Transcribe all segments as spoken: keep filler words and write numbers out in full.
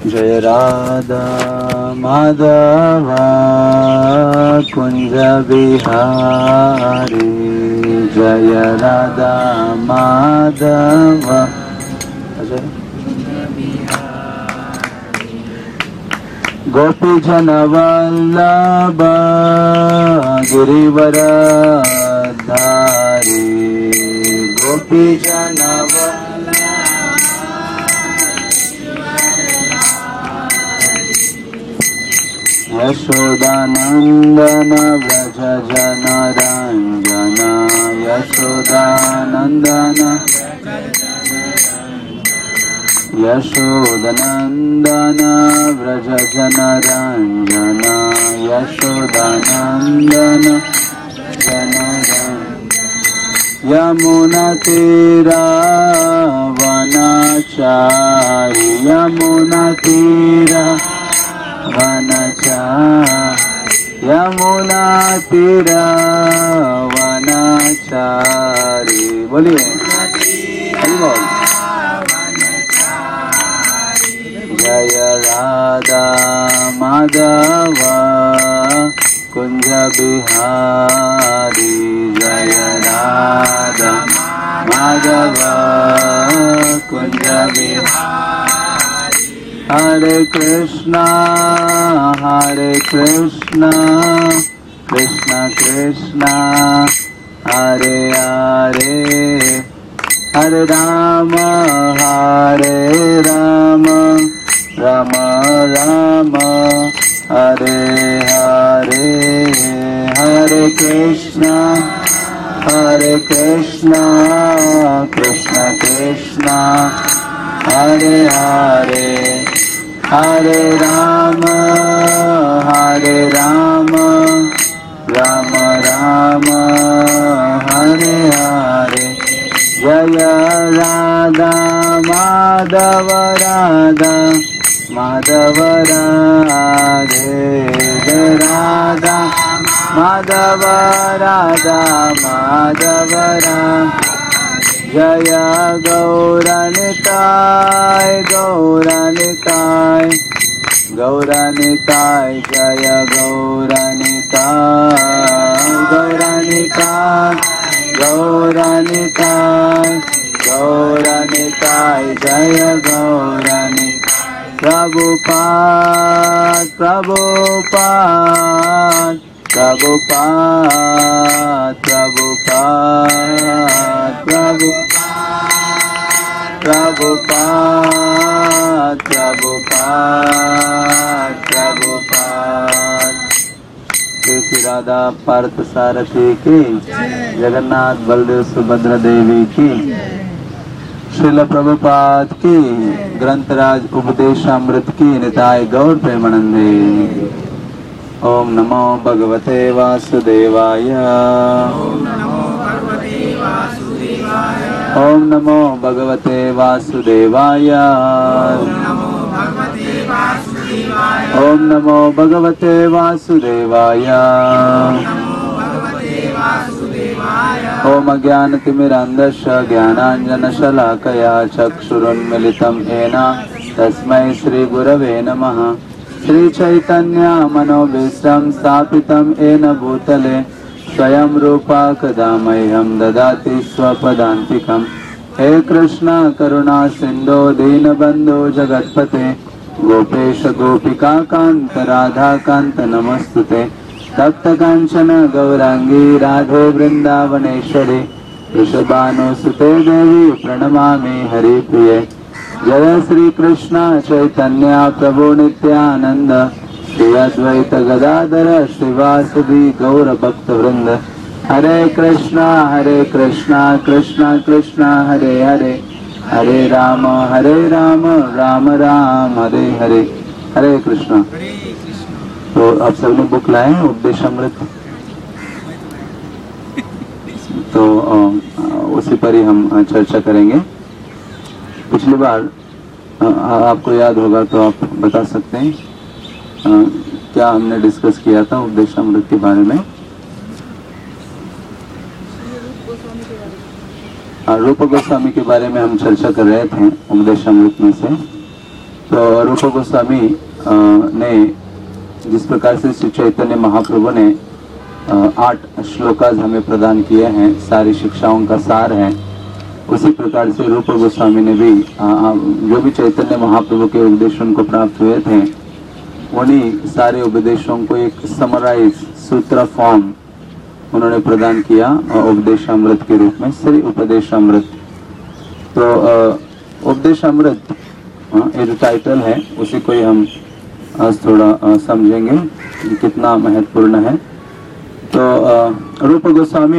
जय राधा माधव कुंज बिहारी, जय राधा माधव गोपी जन वल्लभ गिरिवर धारी, गोपी जन यशोदानंदन व्रज जन रंजन, यशोदानंदन यशोदानंदन व्रज जन रंजन, यशोदानंदन जन यमुना तीरा वनचारी, यमुना तीरा वनचारी, यमुना तीरा वनचारी। बोलिए जय राधा माधव कुंज बिहारी, जय राधा माधव कुंज बिहारी। हरे कृष्णा हरे कृष्णा कृष्ण कृष्णा हरे हरे, हरे राम हरे राम राम राम हरे हरे, हरे कृष्णा हरे कृष्णा कृष्ण कृष्णा हरे हरे, हरे राम हरे राम राम राम हरे हरे। जय राधा माधव राधा माधव राधे, जय राधा माधव राधा माधव राधे। जय गौरनिताय गौरनिताय गौरनिताय, जय गौरनिताय गौरनिताय गौरनिताय गौरनिताय, जय गौरनिताय। प्रभुपाद प्रभुपाद प्रभुपाद प्रभुपाद प्रभुपाद प्रभुपाद प्रभुपाद प्रभुपाद। श्री राधा पार्थ सारथी की, जगन्नाथ बलदेव सुभद्रा देवी की, श्रील प्रभुपाद की, ग्रंथराज उपदेशामृत की, निताय गौर प्रेमानंदे। ओम नमो भगवते वासुदेवाय, ओम नमो भगवते वासुदेवाय, ओम नमो भगवते वासुदेवाय, ओम नमो भगवते वासुदेवाय। ओम अज्ञानतिमिरान्धस्य ज्ञानाञ्जनशलाकया चक्षुरुन्मिलितं येन तस्मै श्रीगुरवे नमः। श्रीचैतन्य मनोभीष्टं स्थापितं येन भूतले स्वयं रूपा कदा मह्यं ददाति स्वपदान्तिकं। हे कृष्ण करुणा सिन्धो दीनबन्धो जगत्पते गोपेश गोपिका कान्त राधा कान्त नमस्तुते। तप्त कांचन गौरांगी राधे वृंदावनेश्वरी वृषभानुसुते देवी प्रणमामि हरिप्रिये। जय श्री कृष्ण चैतन्य प्रभु नित्यानंद श्री अद्वैत गदाधर श्रीवासदि गौर भक्त वृंद। हरे कृष्णा हरे कृष्णा कृष्णा कृष्णा हरे हरे, हरे राम हरे राम राम राम हरे हरे। हरे कृष्णा। तो आप सबने बुक लाए हैं उपदेशामृत, तो उसी पर ही हम चर्चा करेंगे। पिछली बार आपको याद होगा तो आप बता सकते हैं क्या हमने डिस्कस किया था उपदेशामृत के बारे में। रूप गोस्वामी के बारे में हम चर्चा कर रहे थे उपदेशामृत में से। तो रूप गोस्वामी ने जिस प्रकार से श्री चैतन्य महाप्रभु ने आठ श्लोकाज हमें प्रदान किए हैं, सारी शिक्षाओं का सार है, उसी प्रकार से रूप गोस्वामी ने भी जो भी चैतन्य महाप्रभु के उपदेश उनको प्राप्त हुए थे, उन्हीं सारे उपदेशों को एक समराइज सूत्र फॉर्म उन्होंने प्रदान किया उपदेशामृत के रूप में, श्री उपदेशामृत। तो उपदेशामृत ये जो टाइटल है उसी को ही हम आज थोड़ा समझेंगे कि कितना महत्वपूर्ण है। तो रूप गोस्वामी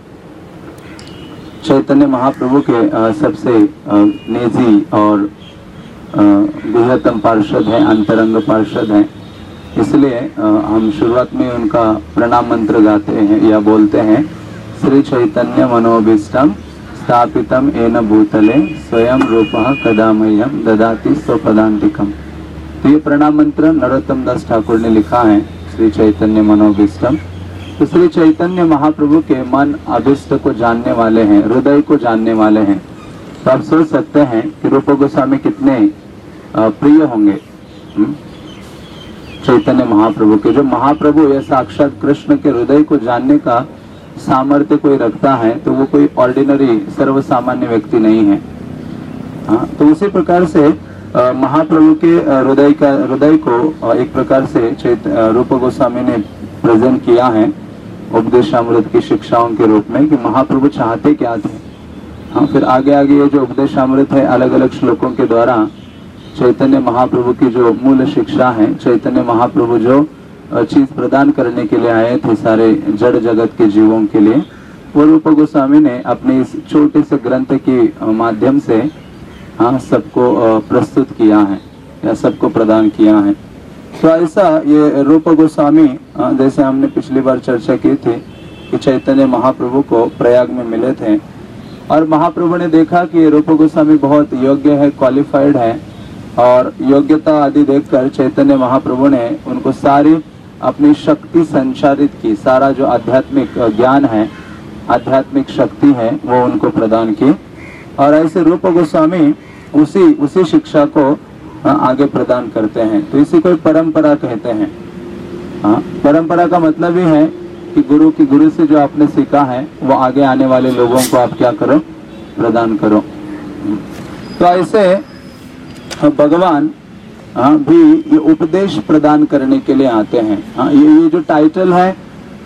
चैतन्य महाप्रभु के सबसे निजी और बृहत्तम पार्षद है, अंतरंग पार्षद है, इसलिए हम शुरुआत में उनका प्रणाम मंत्र गाते हैं या बोलते हैं, श्री चैतन्य मनोभीष्टम स्थापितम येन भूतले स्वयं रूपः कदा मह्यं ददाति स्वपदान्तिकम्। तो ये प्रणाम मंत्र नरोत्तम दास ठाकुर ने लिखा है, श्री चैतन्य मनोभीष्टम। तो श्री चैतन्य महाप्रभु के मन अभिष्ट को जानने वाले हैं, हृदय को जानने वाले हैं। तो आप सोच सकते हैं कि रूप गोस्वामी कितने प्रिय होंगे चैतन्य महाप्रभु के। जो महाप्रभु या साक्षात कृष्ण के हृदय को जानने का सामर्थ्य कोई रखता है तो वो कोई ऑर्डिनरी सर्वसामान्य व्यक्ति नहीं है। हाँ, तो उसी प्रकार से महाप्रभु के हृदय का हृदय को एक प्रकार से चैत रूप गोस्वामी ने प्रेजेंट किया है उपदेशामृत की शिक्षाओं के रूप में कि महाप्रभु चाहते क्या थे। हाँ, फिर आगे आगे ये जो उपदेशामृत है अलग अलग श्लोकों के द्वारा चैतन्य महाप्रभु की जो मूल शिक्षा है, चैतन्य महाप्रभु जो चीज प्रदान करने के लिए आए थे सारे जड़ जगत के जीवों के लिए, वो रूप गोस्वामी ने अपने इस छोटे से ग्रंथ के माध्यम से हाँ सबको प्रस्तुत किया है या सबको प्रदान किया है। तो ऐसा ये रूप गोस्वामी जैसे हमने पिछली बार चर्चा की थी कि चैतन्य महाप्रभु को प्रयाग में मिले थे और महाप्रभु ने देखा कि रूप गोस्वामी बहुत योग्य है, क्वालिफाइड है, और योग्यता आदि देखकर चैतन्य महाप्रभु ने उनको सारी अपनी शक्ति संचारित की, सारा जो आध्यात्मिक ज्ञान है, आध्यात्मिक शक्ति है वो उनको प्रदान की। और ऐसे रूप गोस्वामी उसी उसी शिक्षा को आगे प्रदान करते हैं। तो इसी को परंपरा कहते हैं। हाँ, परंपरा का मतलब ही है कि गुरु की गुरु से जो आपने सीखा है वो आगे आने वाले लोगों को आप क्या करो, प्रदान करो। तो ऐसे भगवान हाँ भी ये उपदेश प्रदान करने के लिए आते हैं। हाँ, ये ये जो टाइटल है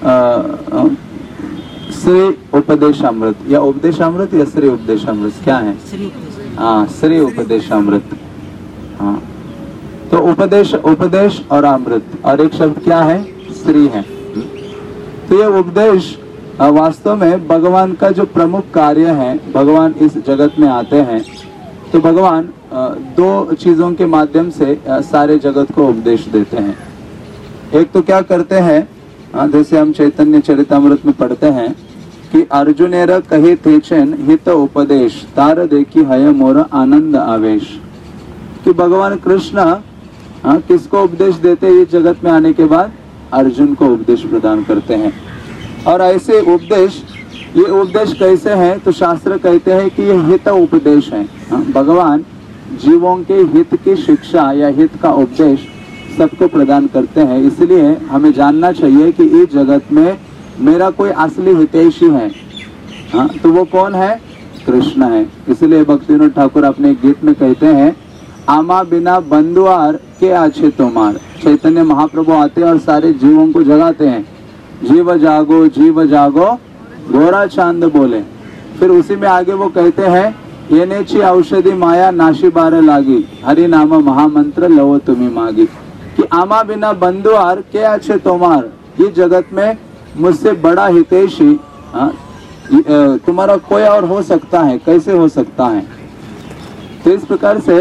श्री उपदेशामृत या उपदेशामृत या श्री उपदेशामृत क्या है? हाँ, श्री उपदेशामृत। हाँ, तो उपदेश उपदेश और अमृत और एक शब्द क्या है? श्री है। तो ये उपदेश वास्तव में भगवान का जो प्रमुख कार्य है, भगवान इस जगत में आते हैं तो भगवान दो चीजों के माध्यम से सारे जगत को उपदेश देते हैं। एक तो क्या करते हैं, जैसे हम चैतन्य चरितामृत में पढ़ते हैं कि अर्जुनेर कहे तेचन हित उपदेश तार देखी हय मोर आनंद आवेश, कि भगवान कृष्ण हाँ किसको उपदेश देते हैं? ये जगत में आने के बाद अर्जुन को उपदेश प्रदान करते हैं। और ऐसे उपदेश, ये उपदेश कैसे हैं? तो शास्त्र कहते हैं कि ये हित उपदेश है। हाँ, भगवान जीवों के हित की शिक्षा या हित का उपदेश सबको प्रदान करते हैं। इसलिए हमें जानना चाहिए कि इस जगत में मेरा कोई असली हितैषी है। हाँ, तो वो कौन है? कृष्ण है। इसलिए भक्तिविनोद ठाकुर अपने गीत में कहते हैं, आमा बिना बंधुआर के आछे तुम्हार। चैतन्य महाप्रभु आते हैं और सारे जीवों को जगाते हैं, जीव जागो जीव जागो गोरा चांद बोले। फिर उसी में आगे वो कहते हैं, ये नेची औषधि माया नाशी बार लागी, हरि नाम महामंत्र लवो तुम्ही मागी, कि आमा बिना बंधुआर के अच्छे तोमार, ये जगत में मुझसे बड़ा हितैषी तुम्हारा कोई और हो सकता है, कैसे हो सकता है? तो इस प्रकार से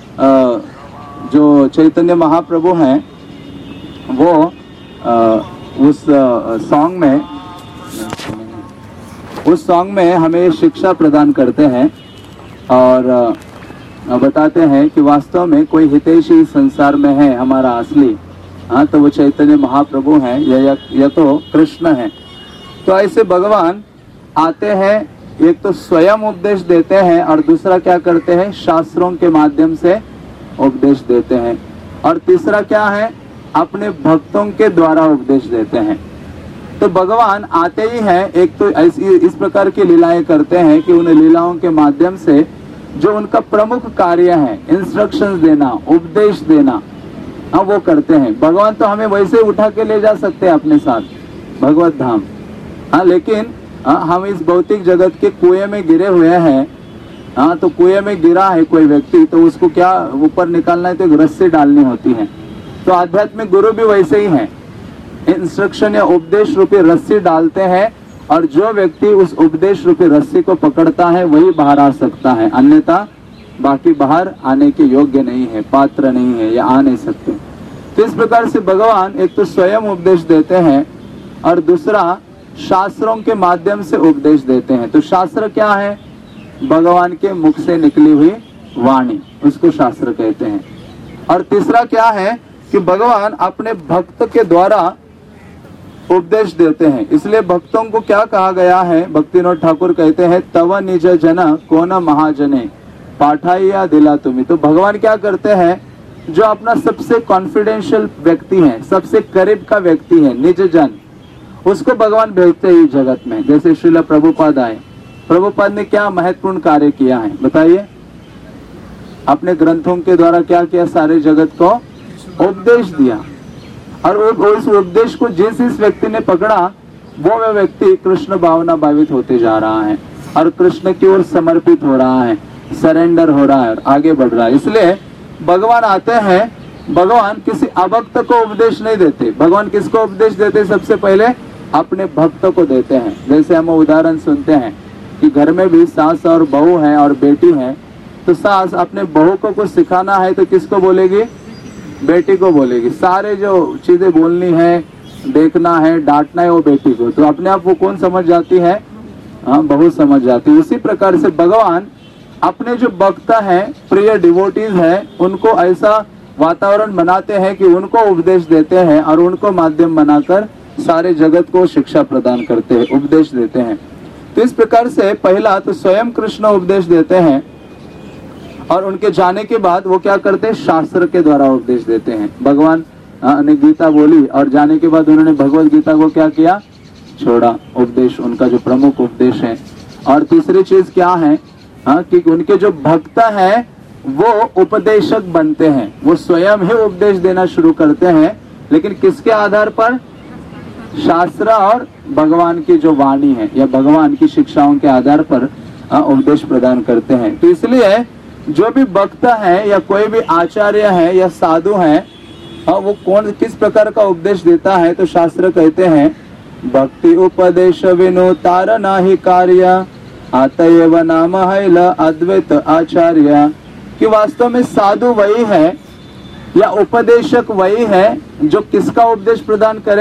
जो चैतन्य महाप्रभु हैं वो उस सॉन्ग में उस सॉन्ग में हमें शिक्षा प्रदान करते हैं और बताते हैं कि वास्तव में कोई हितैषी संसार में है हमारा असली, हाँ तो वो चैतन्य महाप्रभु हैं या, या, या तो कृष्ण हैं। तो ऐसे भगवान आते हैं, एक तो स्वयं उपदेश देते हैं और दूसरा क्या करते हैं? शास्त्रों के माध्यम से उपदेश देते हैं। और तीसरा क्या है, अपने भक्तों के द्वारा उपदेश देते हैं। तो भगवान आते ही हैं, एक तो ऐसी इस प्रकार की लीलाएं करते हैं कि उन लीलाओं के माध्यम से जो उनका प्रमुख कार्य है, इंस्ट्रक्शंस देना, उपदेश देना, हाँ वो करते हैं। भगवान तो हमें वैसे उठा के ले जा सकते हैं अपने साथ भगवत धाम, हाँ, लेकिन हाँ, हम इस भौतिक जगत के कुएं में गिरे हुए हैं। हाँ, तो कुएं में गिरा है कोई व्यक्ति, तो उसको क्या ऊपर निकालना है, तो एक रस्सी डालनी होती है। तो आध्यात्मिक गुरु भी वैसे ही हैं, इंस्ट्रक्शन या उपदेश रूपी रस्सी डालते हैं, और जो व्यक्ति उस उपदेश रूपी रस्सी को पकड़ता है वही बाहर आ सकता है, अन्यथा बाकी बाहर आने के योग्य नहीं है, पात्र नहीं है, या आ नहीं सकते। तो इस प्रकार से भगवान एक तो स्वयं उपदेश देते हैं और दूसरा शास्त्रों के माध्यम से उपदेश देते हैं। तो शास्त्र क्या है, भगवान के मुख से निकली हुई वाणी, उसको शास्त्र कहते हैं। और तीसरा क्या है कि भगवान अपने भक्त के द्वारा उपदेश देते हैं। इसलिए भक्तों को क्या कहा गया है, भक्तिनोद ठाकुर कहते हैं, तव निज जना कोन महाजने पाठाइया दिला तुम्हें। तो भगवान क्या करते हैं, जो अपना सबसे कॉन्फिडेंशियल व्यक्ति है, सबसे करीब का व्यक्ति है, निज जन, उसको भगवान भेजते हैं जगत में। जैसे श्रील प्रभुपाद आए, प्रभुपाद ने क्या महत्वपूर्ण कार्य किया है बताइए, अपने ग्रंथों के द्वारा क्या किया, सारे जगत को उपदेश दिया। और उस उपदेश को जिस इस व्यक्ति ने पकड़ा, वो वह व्यक्ति कृष्ण भावना भावित होते जा रहा है और कृष्ण की ओर समर्पित हो रहा है, सरेंडर हो रहा है और आगे बढ़ रहा है। इसलिए भगवान आते हैं, भगवान किसी अभक्त को उपदेश नहीं देते। भगवान किसको उपदेश देते, सबसे पहले अपने भक्त को देते हैं। जैसे हम उदाहरण सुनते हैं कि घर में भी सास और बहू है और बेटी है, तो सास अपने बहू को कुछ सिखाना है तो किसको बोलेगी, बेटी को बोलेगी। सारे जो चीजें बोलनी है, देखना है, डांटना है, वो बेटी को। तो अपने आप वो कौन समझ जाती है, हाँ, बहू समझ जाती है। उसी प्रकार से भगवान अपने जो भक्त हैं, प्रिय डिवोटीज हैं, उनको ऐसा वातावरण बनाते हैं कि उनको उपदेश देते हैं और उनको माध्यम बनाकर सारे जगत को शिक्षा प्रदान करते हैं, उपदेश देते हैं। तो इस प्रकार से पहला तो स्वयं कृष्ण उपदेश देते हैं और उनके जाने के बाद वो क्या करते हैं, शास्त्र के द्वारा उपदेश देते हैं। भगवान ने गीता बोली और जाने के बाद उन्होंने भगवत गीता को क्या किया, छोड़ा, उपदेश उनका जो प्रमुख उपदेश है। और तीसरी चीज क्या है, हाँ, कि उनके जो भक्त हैं वो उपदेशक बनते हैं, वो स्वयं ही उपदेश देना शुरू करते हैं, लेकिन किसके आधार पर, शास्त्र और भगवान की जो वाणी है या भगवान की शिक्षाओं के आधार पर उपदेश प्रदान करते हैं। तो इसलिए जो भी भक्त है या कोई भी आचार्य है या साधु है, वो कौन किस प्रकार का उपदेश देता है, तो शास्त्र कहते हैं भक्ति उपदेश विनु तार नाही कार्य आतएव नाम हैल अद्वैत आचार्य। कि वास्तव में साधु वही है या उपदेशक वही है जो किसका उपदेश प्रदान करे,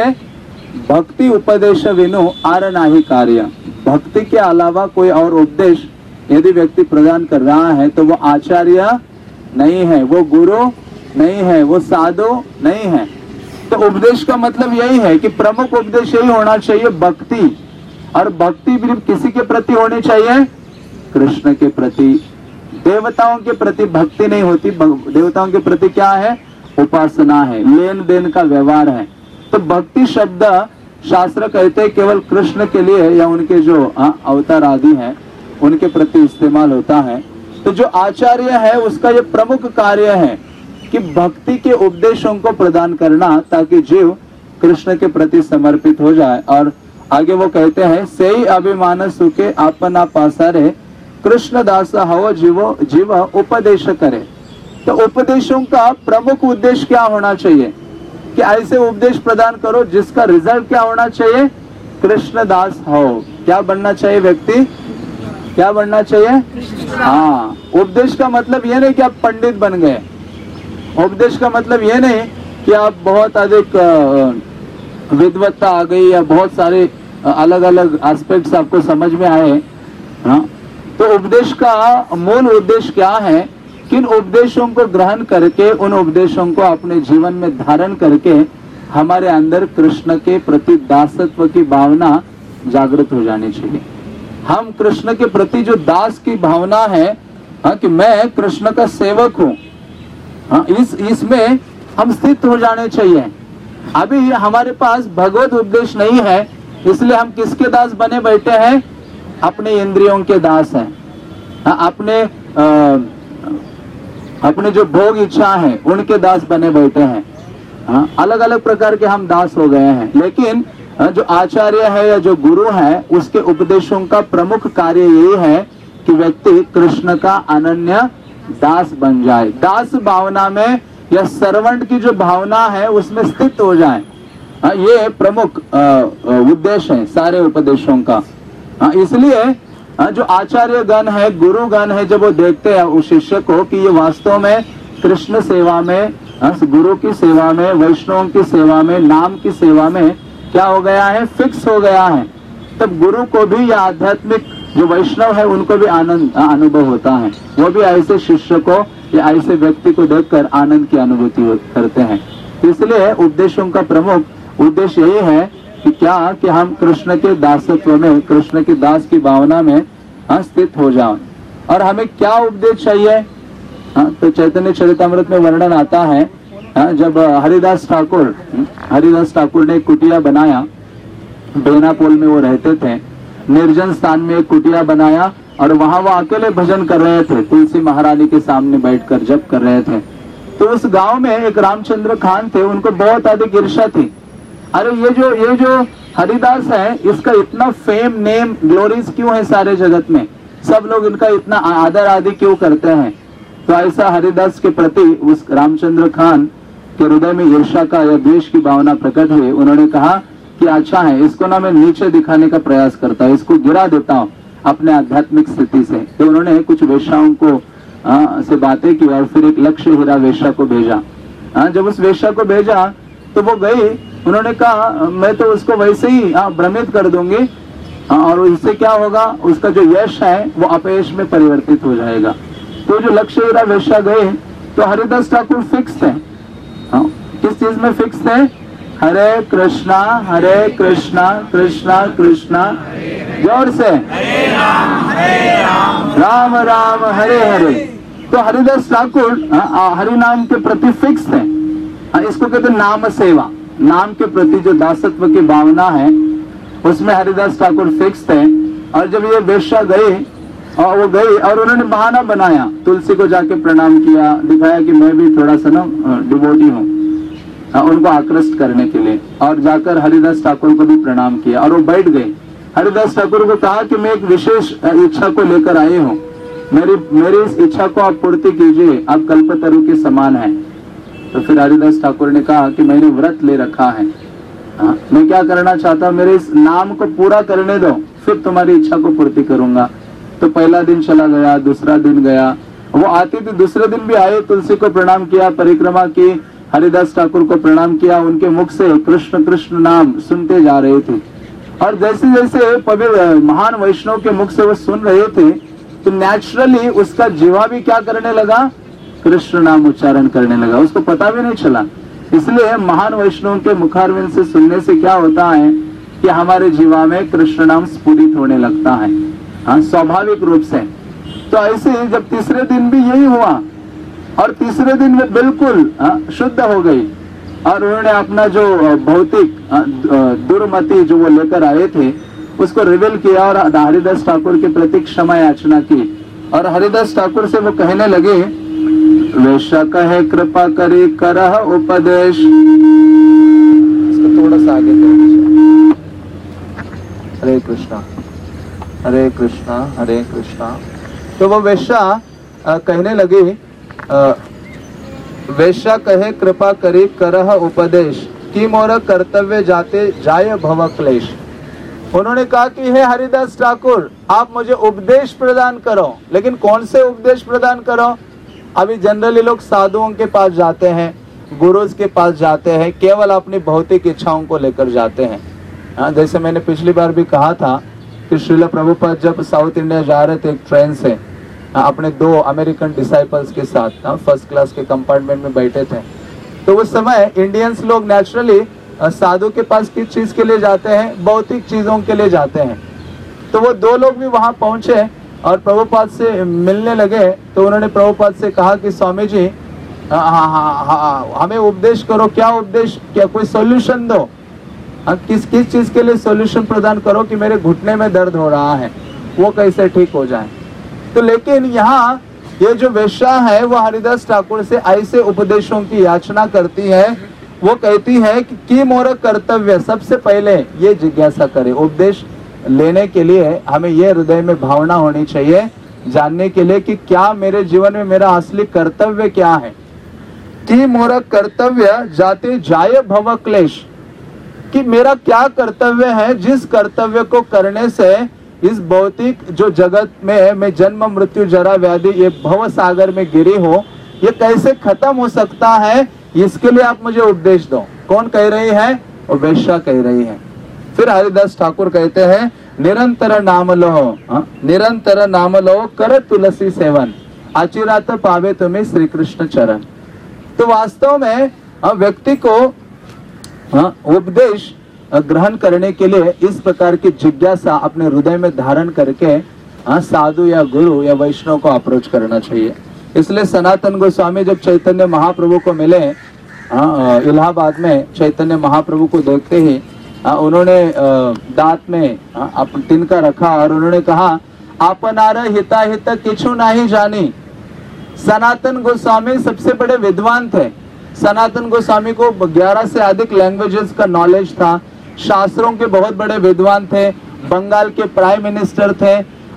भक्ति उपदेश विनु आर नाही कार्य। भक्ति के अलावा कोई और उपदेश यदि व्यक्ति प्रदान कर रहा है तो वो आचार्य नहीं है, वो गुरु नहीं है, वो साधु नहीं है। तो उपदेश का मतलब यही है कि प्रमुख उपदेश यही होना चाहिए, भक्ति। और भक्ति भी किसी के प्रति होनी चाहिए, कृष्ण के प्रति। देवताओं के प्रति भक्ति नहीं होती, देवताओं के प्रति क्या है, उपासना है, लेन देन का व्यवहार है। तो भक्ति शब्द शास्त्र कहते हैं केवल कृष्ण के लिए या उनके जो अवतार आदि हैं उनके प्रति इस्तेमाल होता है। तो जो आचार्य है उसका ये प्रमुख कार्य है कि भक्ति के उपदेशों को प्रदान करना, ताकि जीव कृष्ण के प्रति समर्पित हो जाए। और आगे वो कहते हैं, सही अभिमान सुखे अपना पासारे कृष्ण दास हव जीवो जीव उपदेश करे। तो उपदेशों का प्रमुख उद्देश्य क्या होना चाहिए कि ऐसे उपदेश प्रदान करो जिसका रिजल्ट क्या होना चाहिए, कृष्ण दास हो। क्या बनना चाहिए व्यक्ति, क्या बनना चाहिए, हाँ। उपदेश का मतलब ये नहीं कि आप पंडित बन गए, उपदेश का मतलब ये नहीं कि आप बहुत अधिक विद्वत्ता आ गई या बहुत सारे अलग अलग एस्पेक्ट्स आपको समझ में आए, हाँ। तो उपदेश का मूल उद्देश्य क्या है, किन उपदेशों को ग्रहण करके उन उपदेशों को अपने जीवन में धारण करके हमारे अंदर कृष्ण के प्रति दासत्व की भावना जागृत हो जानी चाहिए। हम कृष्ण के प्रति जो दास की भावना है, हाँ, कि मैं कृष्ण का सेवक हूँ, हाँ, इस इसमें हम स्थित हो जाने चाहिए। अभी हमारे पास भगवत उपदेश नहीं है, इसलिए हम किसके दास बने बैठे हैं? अपने इंद्रियों के दास हैं। हाँ, अपने आ, अपने जो भोग इच्छा है उनके दास बने बैठे हैं। हाँ, अलग अलग प्रकार के हम दास हो गए हैं। लेकिन जो आचार्य है या जो गुरु है, उसके उपदेशों का प्रमुख कार्य यही है कि व्यक्ति कृष्ण का अनन्य दास बन जाए, दास भावना में या सर्वेंट की जो भावना है उसमें स्थित हो जाए। ये प्रमुख उद्देश्य है सारे उपदेशों का। इसलिए जो आचार्य गण है, गुरु गण है, जब वो देखते हैं उस शिष्य को कि ये वास्तव में कृष्ण सेवा में, गुरु की सेवा में, वैष्णव की सेवा में, नाम की सेवा में क्या हो गया है? फिक्स हो गया है, तब गुरु को भी या आध्यात्मिक जो वैष्णव है उनको भी आनंद अनुभव होता है। वो भी ऐसे शिष्य को या ऐसे व्यक्ति को देखकर आनंद की अनुभूति करते हैं। इसलिए उपदेशों का प्रमुख उद्देश्य यही है कि क्या कि हम कृष्ण के दासत्व में, कृष्ण के दास की भावना में स्थित हो जाओ। और हमें क्या उपदेश चाहिए? हाँ, तो चैतन्य चरितमृत में वर्णन आता है, हाँ, जब हरिदास ठाकुर हरिदास ठाकुर ने कुटिया बनाया, बेनापोल में वो रहते थे, निर्जन स्थान में एक कुटिया बनाया और वहां वो अकेले भजन कर रहे थे, तुलसी महारानी के सामने बैठकर जप कर रहे थे। तो उस गांव में एक रामचंद्र खान थे, उनको बहुत अधिक ईर्ष्या थी। अरे ये जो ये जो हरिदास है, इसका इतना फेम, नेम, ग्लोरीज क्यों है सारे जगत में? सब लोग इनका इतना आदर आदि क्यों करते हैं? तो ऐसा हरिदास के प्रति उस रामचंद्र खान के हृदय में ईर्ष्या का या द्वेष की भावना प्रकट हुई। उन्होंने कहा कि अच्छा है, इसको ना मैं नीचे दिखाने का प्रयास करता हूँ, इसको गिरा देता हूँ अपने आध्यात्मिक स्थिति से। तो उन्होंने कुछ वेश्याओं को आ, से बातें की और फिर एक लक्ष्य हीरा वेश्या को भेजा। आ, जब उस वेश्या को भेजा तो वो गई, उन्होंने कहा मैं तो उसको वैसे ही भ्रमित कर दूंगी और इससे क्या होगा, उसका जो यश है वो अपयश में परिवर्तित हो जाएगा। तो जो लक्ष्य हीरा वेश्या गए तो हरिदास ठाकुर फिक्स थे। किस चीज में फिक्स थे? हरे कृष्णा हरे कृष्णा कृष्णा कृष्णा, जोर से हरे राम हरे राम राम राम हरे हरे। तो हरिदास ठाकुर हरि नाम के प्रति फिक्स थे। इसको कहते नाम सेवा, नाम के प्रति जो दासत्व की भावना है उसमें हरिदास ठाकुर फिक्स थे। और जब ये वेश्या गई और वो गई और उन्होंने बहाना बनाया, तुलसी को जाके प्रणाम किया, दिखाया कि मैं भी थोड़ा सा ना डिवोटी हूँ, उनको आकृष्ट करने के लिए, और जाकर हरिदास ठाकुर को भी प्रणाम किया और वो बैठ गए। हरिदास ठाकुर को कहा कि मैं एक विशेष इच्छा को लेकर आई हूँ, मेरी मेरी इस इच्छा को आप पूर्ति कीजिए, आप कल्पतरु के समान हैं। तो फिर हरिदास ठाकुर ने कहा कि मैंने व्रत ले रखा है, हाँ, मैं क्या करना चाहता हूँ, मेरे इस नाम को पूरा करने दो, फिर तुम्हारी इच्छा को पूर्ति करूंगा। तो पहला दिन चला गया, दूसरा दिन गया, वो आती थी, दूसरे दिन भी आए, तुलसी को प्रणाम किया, परिक्रमा की, हरिदास ठाकुर को प्रणाम किया, उनके मुख से कृष्ण कृष्ण नाम सुनते जा रहे थे। और जैसे जैसे पवित्र महान वैष्णव के मुख से वो सुन रहे थे तो नेचुरली उसका जीवा भी क्या करने लगा? कृष्ण नाम उच्चारण करने लगा, उसको पता भी नहीं चला। इसलिए महान वैष्णव के मुखारविंद से सुनने से क्या होता है कि हमारे जीवा में कृष्ण नाम स्फुरित होने लगता है, हाँ, स्वाभाविक रूप से। तो ऐसे जब तीसरे दिन भी यही हुआ और तीसरे दिन में बिल्कुल हाँ, शुद्ध हो गई और उन्होंने अपना जो भौतिक दुर्मति जो वो लेकर आए थे उसको रिवील किया और हरिदास ठाकुर के प्रति क्षमा याचना की। और हरिदास ठाकुर से वो कहने लगे, वेश्या कहे कृपा करे करह उपदेश। इसको थोड़ा सा आगे कर दीजिए। हरे कृष्णा हरे कृष्णा हरे कृष्णा। तो वो वेश्या कहने लगी, वेश्या कहे कृपा करे करह उपदेश, कि मोर कर्तव्य जाते जाय भव क्लेश। उन्होंने कहा कि हे हरिदास ठाकुर, आप मुझे उपदेश प्रदान करो, लेकिन कौन से उपदेश प्रदान करो? अभी जनरली लोग साधुओं के पास जाते हैं, गुरुज के पास जाते हैं, केवल अपनी भौतिक इच्छाओं को लेकर जाते हैं। हाँ, जैसे मैंने पिछली बार भी कहा था कि श्रील प्रभुपाद जब साउथ इंडिया जा रहे थे एक ट्रेन से अपने दो अमेरिकन डिसाइपल्स के साथ, फर्स्ट क्लास के कंपार्टमेंट में बैठे थे, तो उस समय इंडियंस लोग नेचुरली साधु के पास किस चीज के लिए जाते हैं? भौतिक चीजों के लिए जाते हैं। तो वो दो लोग भी वहां पहुंचे और प्रभुपाद से मिलने लगे। तो उन्होंने प्रभुपाद से कहा कि स्वामी जी, हाँ हाँ हाँ हमें उपदेश करो, क्या उपदेश, क्या कोई सॉल्यूशन दो, हाँ किस किस चीज के लिए सॉल्यूशन प्रदान करो कि मेरे घुटने में दर्द हो रहा है वो कैसे ठीक हो जाए। तो लेकिन यहाँ ये जो वेश्या है वो हरिदास ठाकुर से ऐसे उपदेशों की याचना करती है। वो कहती है कि, कि मोर कर्तव्य, सबसे पहले ये जिज्ञासा करे, उपदेश लेने के लिए हमें ये हृदय में भावना होनी चाहिए जानने के लिए कि क्या मेरे जीवन में मेरा असली कर्तव्य क्या है। कि मोर कर्तव्य जाते जाय भव क्लेश, कि मेरा क्या कर्तव्य है जिस कर्तव्य को करने से इस भौतिक जो जगत में मैं जन्म मृत्यु जरा व्याधि ये भव सागर में गिरी हो, ये कैसे खत्म हो सकता है, इसके लिए आप मुझे उपदेश दो। कौन कह रही है? वो वेश्या कह रही है। फिर हरिदास ठाकुर कहते हैं निरंतर नाम लो, निरंतर नाम लो कर तुलसी सेवन, आचिरात पावे तुम्हें श्री कृष्ण चरण। तो वास्तव में व्यक्ति को उपदेश ग्रहण करने के लिए इस प्रकार की जिज्ञासा अपने हृदय में धारण करके साधु या गुरु या वैष्णव को अप्रोच करना चाहिए। इसलिए सनातन गोस्वामी जब चैतन्य महाप्रभु को मिले इलाहाबाद में, चैतन्य महाप्रभु को देखते ही उन्होंने दांत में अपन तिनका रखा और उन्होंने कहा आपनार हिता हित किछु नहीं जानी। सनातन गोस्वामी सबसे बड़े विद्वान थे। सनातन गोस्वामी को ग्यारह से अधिक लैंग्वेजेस का नॉलेज था, शास्त्रों के बहुत बड़े विद्वान थे, बंगाल के प्राइम मिनिस्टर थे,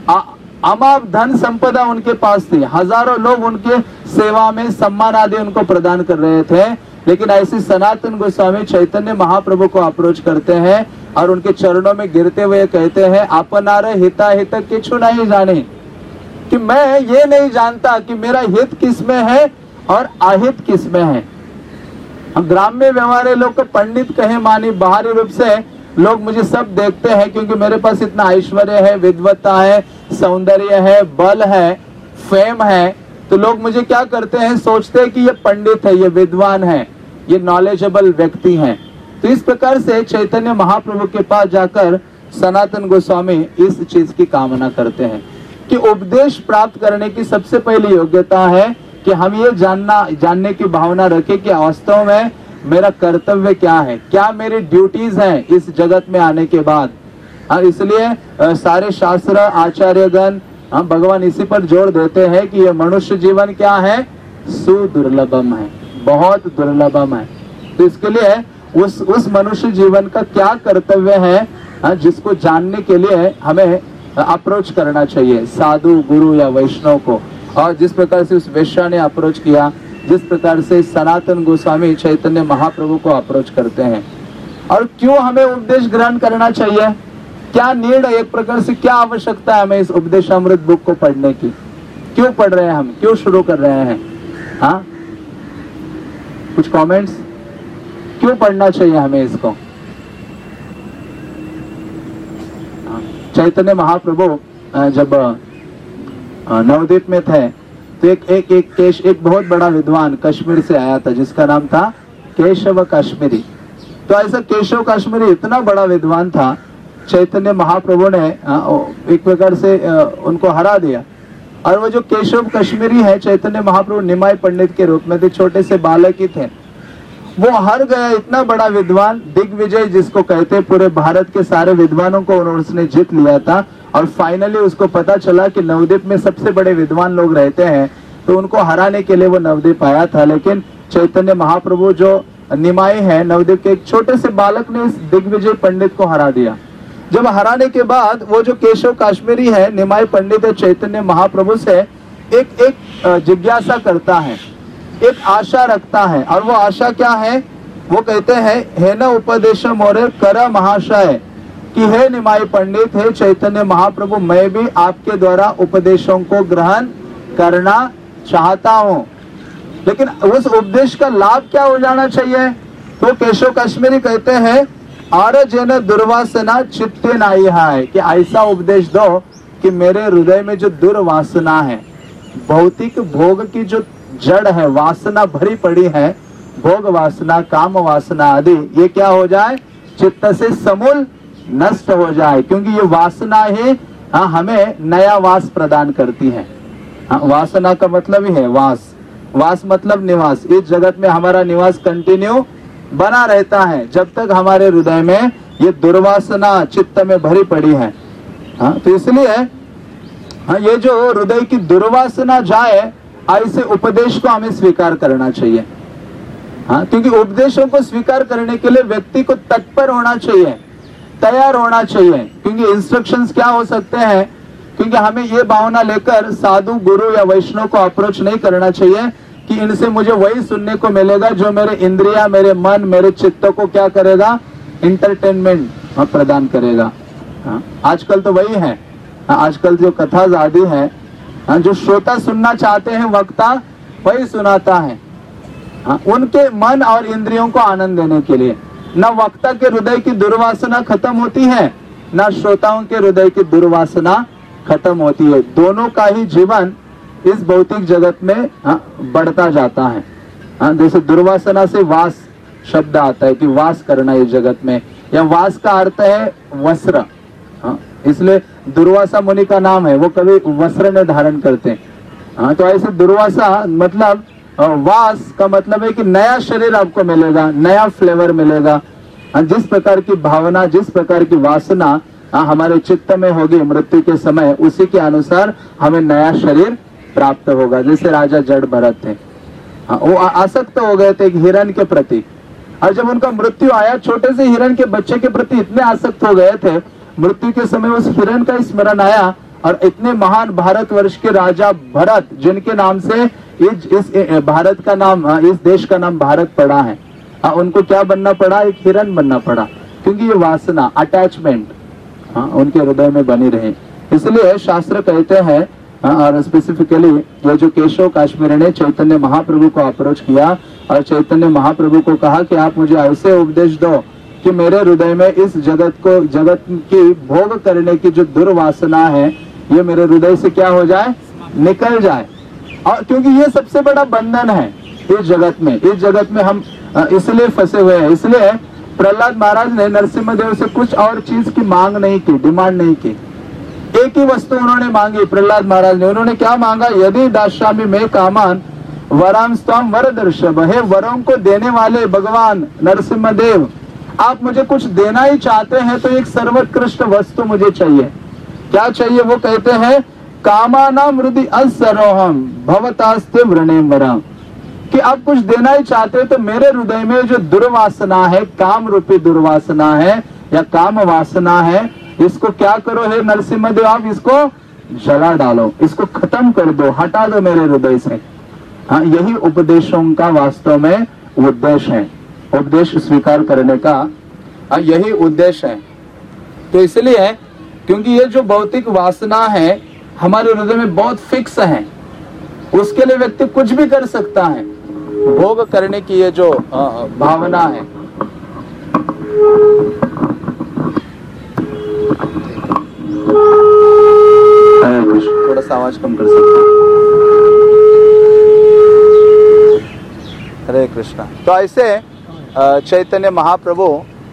अमाप धन संपदा उनके पास थी, हजारों लोग उनके सेवा में सम्मान आदि उनको प्रदान कर रहे थे। लेकिन ऐसी सनातन गोस्वामी चैतन्य महाप्रभु को अप्रोच करते हैं और उनके चरणों में गिरते हुए कहते हैं आपनार हिता हित किछु नहीं जाने, कि मैं ये नहीं जानता कि मेरा हित किस में है और अहित किस में है। हम ग्राम्य व्यवहार लोग को पंडित कहे मानी, बाहरी रूप से लोग मुझे सब देखते हैं क्योंकि मेरे पास इतना ऐश्वर्य है, विद्वत्ता है, सौंदर्य है, बल है, फेम है, तो लोग मुझे क्या करते हैं, सोचते हैं कि ये पंडित है, ये विद्वान है, ये नॉलेजेबल व्यक्ति हैं। तो इस प्रकार से चैतन्य महाप्रभु के पास जाकर सनातन गोस्वामी इस चीज की कामना करते हैं कि उपदेश प्राप्त करने की सबसे पहली योग्यता है कि हम ये जानना जानने की भावना रखें कि वास्तव में मेरा कर्तव्य क्या है, क्या मेरी ड्यूटीज हैं इस जगत में आने के बाद। हाँ, इसलिए सारे शास्त्र आचार्यगण हम भगवान इसी पर जोर देते हैं कि ये मनुष्य जीवन क्या है, सुदुर्लभम है, बहुत दुर्लभम है। तो इसके लिए उस उस मनुष्य जीवन का क्या कर्तव्य है, हाँ, जिसको जानने के लिए हमें अप्रोच करना चाहिए साधु गुरु या वैष्णव को। और जिस प्रकार से उस वेश्या ने अप्रोच किया, जिस प्रकार से सनातन गोस्वामी चैतन्य महाप्रभु को अप्रोच करते हैं। और क्यों हमें उपदेश ग्रहण करना चाहिए, क्या नीड है, एक प्रकार से क्या आवश्यकता है हमें इस उपदेशामृत बुक को पढ़ने की, क्यों पढ़ रहे हैं हम, क्यों शुरू कर रहे हैं। हाँ, कुछ कमेंट्स, क्यों पढ़ना चाहिए हमें इसको। चैतन्य महाप्रभु जब नवद्वीप में थे तो एक एक एक केश एक बहुत बड़ा विद्वान कश्मीर से आया था जिसका नाम था केशव कश्मीरी। तो ऐसा केशव कश्मीरी इतना बड़ा विद्वान था, चैतन्य महाप्रभु ने एक प्रकार से उनको हरा दिया। और वो जो केशव कश्मीरी है, चैतन्य महाप्रभु निमाई पंडित के रूप में थे, छोटे से बालक ही थे, वो हार गया। इतना बड़ा विद्वान, दिग्विजय जिसको कहते, पूरे भारत के सारे विद्वानों को उसने जीत लिया था। और फाइनली उसको पता चला कि नवद्वीप में सबसे बड़े विद्वान लोग रहते हैं, तो उनको हराने के लिए वो नवद्वीप आया था। लेकिन चैतन्य महाप्रभु जो निमाई है, नवद्वीप के एक छोटे से बालक ने इस दिग्विजय पंडित को हरा दिया। जब हराने के बाद वो जो केशव कश्मीरी है, निमाई पंडित है, चैतन्य महाप्रभु से एक एक जिज्ञासा करता है, एक आशा रखता है। और वो आशा क्या है, वो कहते हैं हे न उपदेश मोरे कर महाशय, कि हे निमाई पंडित, हे चैतन्य महाप्रभु, मैं भी आपके द्वारा उपदेशों को ग्रहण करना चाहता हूँ, लेकिन उस उपदेश का लाभ क्या हो जाना चाहिए। तो केशव कश्मीरी कहते हैं आर जन दुर्वासना चित्ते नाई है, कि ऐसा उपदेश दो कि मेरे हृदय में जो दुर्वासना है, भौतिक भोग की जो जड़ है, वासना भरी पड़ी है, भोग वासना, काम वासना आदि, ये क्या हो जाए, चित्त से समूल नष्ट हो जाए। क्योंकि ये वासना ही हाँ, हमें नया वास प्रदान करती है। हाँ, वासना का मतलब ही है वास, वास मतलब निवास, इस जगत में हमारा निवास कंटिन्यू बना रहता है जब तक हमारे हृदय में ये दुर्वासना चित्त में भरी पड़ी है। हाँ, तो इसलिए हाँ, ये जो हृदय की दुर्वासना जाए, ऐसे उपदेश को हमें स्वीकार करना चाहिए। हाँ, क्योंकि उपदेशों को स्वीकार करने के लिए व्यक्ति को तत्पर होना चाहिए, तैयार होना चाहिए। क्योंकि इंस्ट्रक्शंस क्या हो सकते हैं, क्योंकि हमें ये भावना लेकर साधु गुरु या वैष्णव को अप्रोच नहीं करना चाहिए कि इनसे मुझे वही सुनने को मिलेगा जो मेरे इंद्रिया, मेरे मन, मेरे चित्त को क्या करेगा, इंटरटेनमेंट प्रदान करेगा। हाँ, आजकल तो वही है। हाँ, आजकल जो कथा आदि है, हाँ, जो श्रोता सुनना चाहते हैं वक्ता वही सुनाता है। हाँ, उनके मन और इंद्रियों को आनंद देने के लिए। न वक्ता के हृदय की दुर्वासना खत्म होती है, न श्रोताओं के हृदय की दुर्वासना खत्म होती है। दोनों का ही जीवन इस भौतिक जगत में हाँ, बढ़ता जाता है। हाँ, जैसे दुर्वासना से वास शब्द आता है कि वास करना इस जगत में, या वास का अर्थ है वस्त्र। हाँ, इसलिए दुर्वासा मुनि का नाम है, वो कभी वस्त्र में धारण करते हैं। हाँ, तो ऐसे दुर्वासा मतलब वास का मतलब है कि नया शरीर आपको मिलेगा, नया फ्लेवर मिलेगा। जिस प्रकार की भावना, जिस प्रकार की वासना हमारे चित्त में होगी मृत्यु के समय, उसी के अनुसार हमें नया शरीर प्राप्त होगा। जैसे राजा जड़ भरत थे, वो आसक्त हो गए थे एक हिरण के प्रति, और जब उनका मृत्यु आया, छोटे से हिरण के बच्चे के प्रति इतने आसक्त हो गए थे, मृत्यु के समय उस हिरण का स्मरण आया, और इतने महान भारतवर्ष के राजा भरत, जिनके नाम से इस, इस भारत का नाम, इस देश का नाम भारत पड़ा है, उनको क्या बनना पड़ा, एक हिरण बनना पड़ा, क्योंकि ये वासना, अटैचमेंट हाँ, उनके हृदय में बनी रहे। इसलिए शास्त्र कहते हैं, और स्पेसिफिकली ये जो केशव काश्मीरी ने चैतन्य महाप्रभु को अप्रोच किया और चैतन्य महाप्रभु को कहा कि आप मुझे ऐसे उपदेश दो कि मेरे हृदय में इस जगत को, जगत की भोग करने की जो दुर्वासना है, ये मेरे हृदय से क्या हो जाए, निकल जाए। और क्योंकि ये सबसे बड़ा बंधन है इस जगत में, इस जगत में हम इसलिए फंसे हुए हैं। इसलिए प्रहलाद महाराज ने नरसिम्हदेव से कुछ और चीज की मांग नहीं की, डिमांड नहीं की। एक ही वस्तु उन्होंने मांगी प्रहलाद महाराज ने। उन्होंने क्या मांगा, यदि दास्यामि में कामान वराम स्वाम वरदर्शभ, हे वरों को देने वाले भगवान नरसिम्हदेव, आप मुझे कुछ देना ही चाहते हैं तो एक सर्वोत्कृष्ट वस्तु मुझे चाहिए। क्या चाहिए, वो कहते हैं कामानाम हृदि असरोहम भवतास्ते वृणेम वरम, कि आप कुछ देना ही चाहते हैं तो मेरे हृदय में जो दुर्वासना है, काम रूपी दुर्वासना है या काम वासना है, इसको क्या करो हे नरसिम्हदेव, आप इसको जला डालो, इसको खत्म कर दो, हटा दो मेरे हृदय से। हाँ, यही उपदेशों का वास्तव में उद्देश्य है, उपदेश स्वीकार करने का हाँ, यही उद्देश्य है। तो इसलिए क्योंकि ये जो भौतिक वासना है हमारे हृदय में बहुत फिक्स है, उसके लिए व्यक्ति कुछ भी कर सकता है। भोग करने की ये जो भावना है, थोड़ा सा आवाज कम कर सकते हैं। हरे कृष्णा। तो ऐसे चैतन्य महाप्रभु,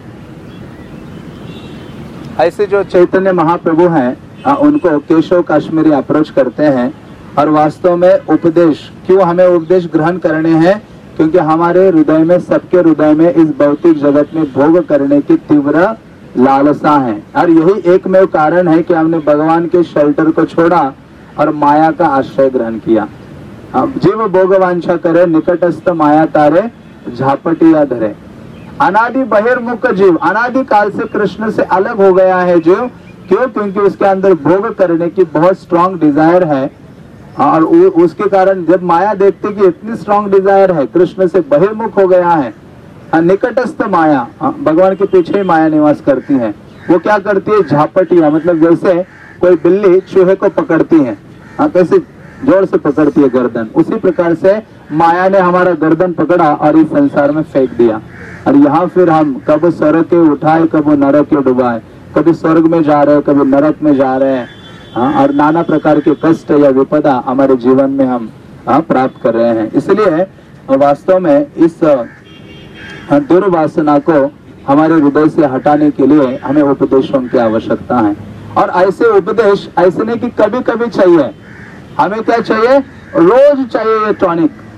ऐसे जो चैतन्य महाप्रभु हैं उनको केशव काश्मीरी अप्रोच करते हैं। और वास्तव में उपदेश, क्यों हमें उपदेश ग्रहण करने हैं, क्योंकि हमारे हृदय में, सबके हृदय में इस भौतिक जगत में भोग करने की तीव्र लालसा है। और यही एकमेव कारण है कि हमने भगवान के शेल्टर को छोड़ा और माया का आश्रय ग्रहण किया। जीव भोग वांछा करे, निकटस्थ माया तारे, झापटिया धरे। अनादि बहिर्मुख जीव, अनादि काल से कृष्ण से अलग हो गया है जीव। क्यों? क्योंकि उसके अंदर भोग करने की बहुत स्ट्रॉन्ग डिजायर है, और उसके कारण जब माया देखते कि इतनी स्ट्रॉन्ग डिजायर है, कृष्ण से बहिर्मुख हो गया है। निकटस्थ माया, भगवान के पीछे ही माया निवास करती है। वो क्या करती है, झापटिया, मतलब जैसे कोई बिल्ली चूहे को पकड़ती है, कैसे जोर से पकड़ती है गर्दन, उसी प्रकार से माया ने हमारा गर्दन पकड़ा और इस संसार में फेंक दिया। और यहाँ फिर हम कब स्वर्ग के उठाए, कब नरक के डुबाए, कभी स्वर्ग में जा रहे हैं, कभी नरक में जा रहे हैं। हाँ, और नाना प्रकार के कष्ट या विपदा हमारे जीवन में हम हाँ, प्राप्त कर रहे हैं। इसलिए वास्तव में इस दुर्वासना को हमारे हृदय से हटाने के लिए हमें उपदेशों की आवश्यकता है। और ऐसे उपदेश ऐसे नहीं कि कभी कभी चाहिए, हमें क्या चाहिए, रोज चाहिए ये टॉनिक।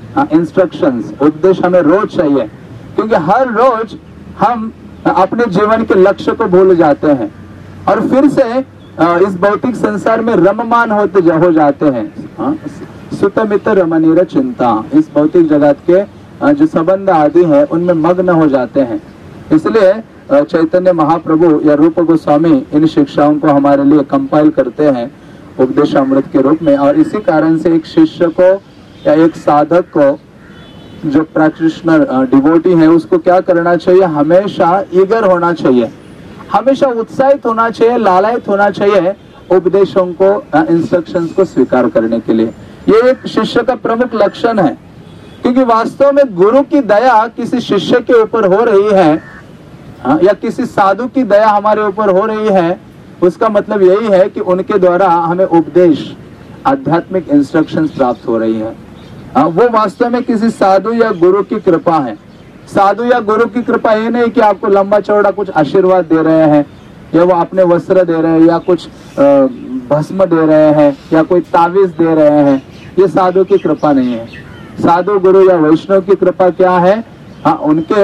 इंस्ट्रक्शंस, उपदेश हमें रोज चाहिए, क्योंकि हर रोज हम अपने जीवन के लक्ष्य को भूल जाते हैं और फिर से इस भौतिक संसार में रममान होते हो जाते हैं। सुतमित रमणीर चिंता, इस भौतिक जगत के जो संबंध आदि है उनमें मग्न हो जाते हैं। इसलिए चैतन्य महाप्रभु या रूप गोस्वामी इन शिक्षाओं को हमारे लिए कंपाइल करते हैं उपदेश अमृत के रूप में। और इसी कारण से एक शिष्य को या एक साधक को, जो प्रैक्टिशनर डिवोटी है, उसको क्या करना चाहिए? हमेशा ईगर होना चाहिए, हमेशा उत्साहित होना चाहिए, लालायित होना चाहिए उपदेशों को, इंस्ट्रक्शंस को स्वीकार करने के लिए। ये एक शिष्य का प्रमुख लक्षण है, क्योंकि वास्तव में गुरु की दया किसी शिष्य के ऊपर हो रही है या किसी साधु की दया हमारे ऊपर हो रही है, उसका मतलब यही है कि उनके द्वारा हमें उपदेश, आध्यात्मिक इंस्ट्रक्शंस प्राप्त हो रही है। वो वास्तव में किसी साधु या गुरु की कृपा है। साधु या गुरु की कृपा ये नहीं कि आपको लंबा चौड़ा कुछ आशीर्वाद दे रहे हैं, या वो अपने वस्त्र दे रहे हैं, या कुछ भस्म दे रहे हैं, या कोई तावीज दे रहे हैं। ये साधु की कृपा नहीं है। साधु गुरु या वैष्णव की कृपा क्या है? हाँ, उनके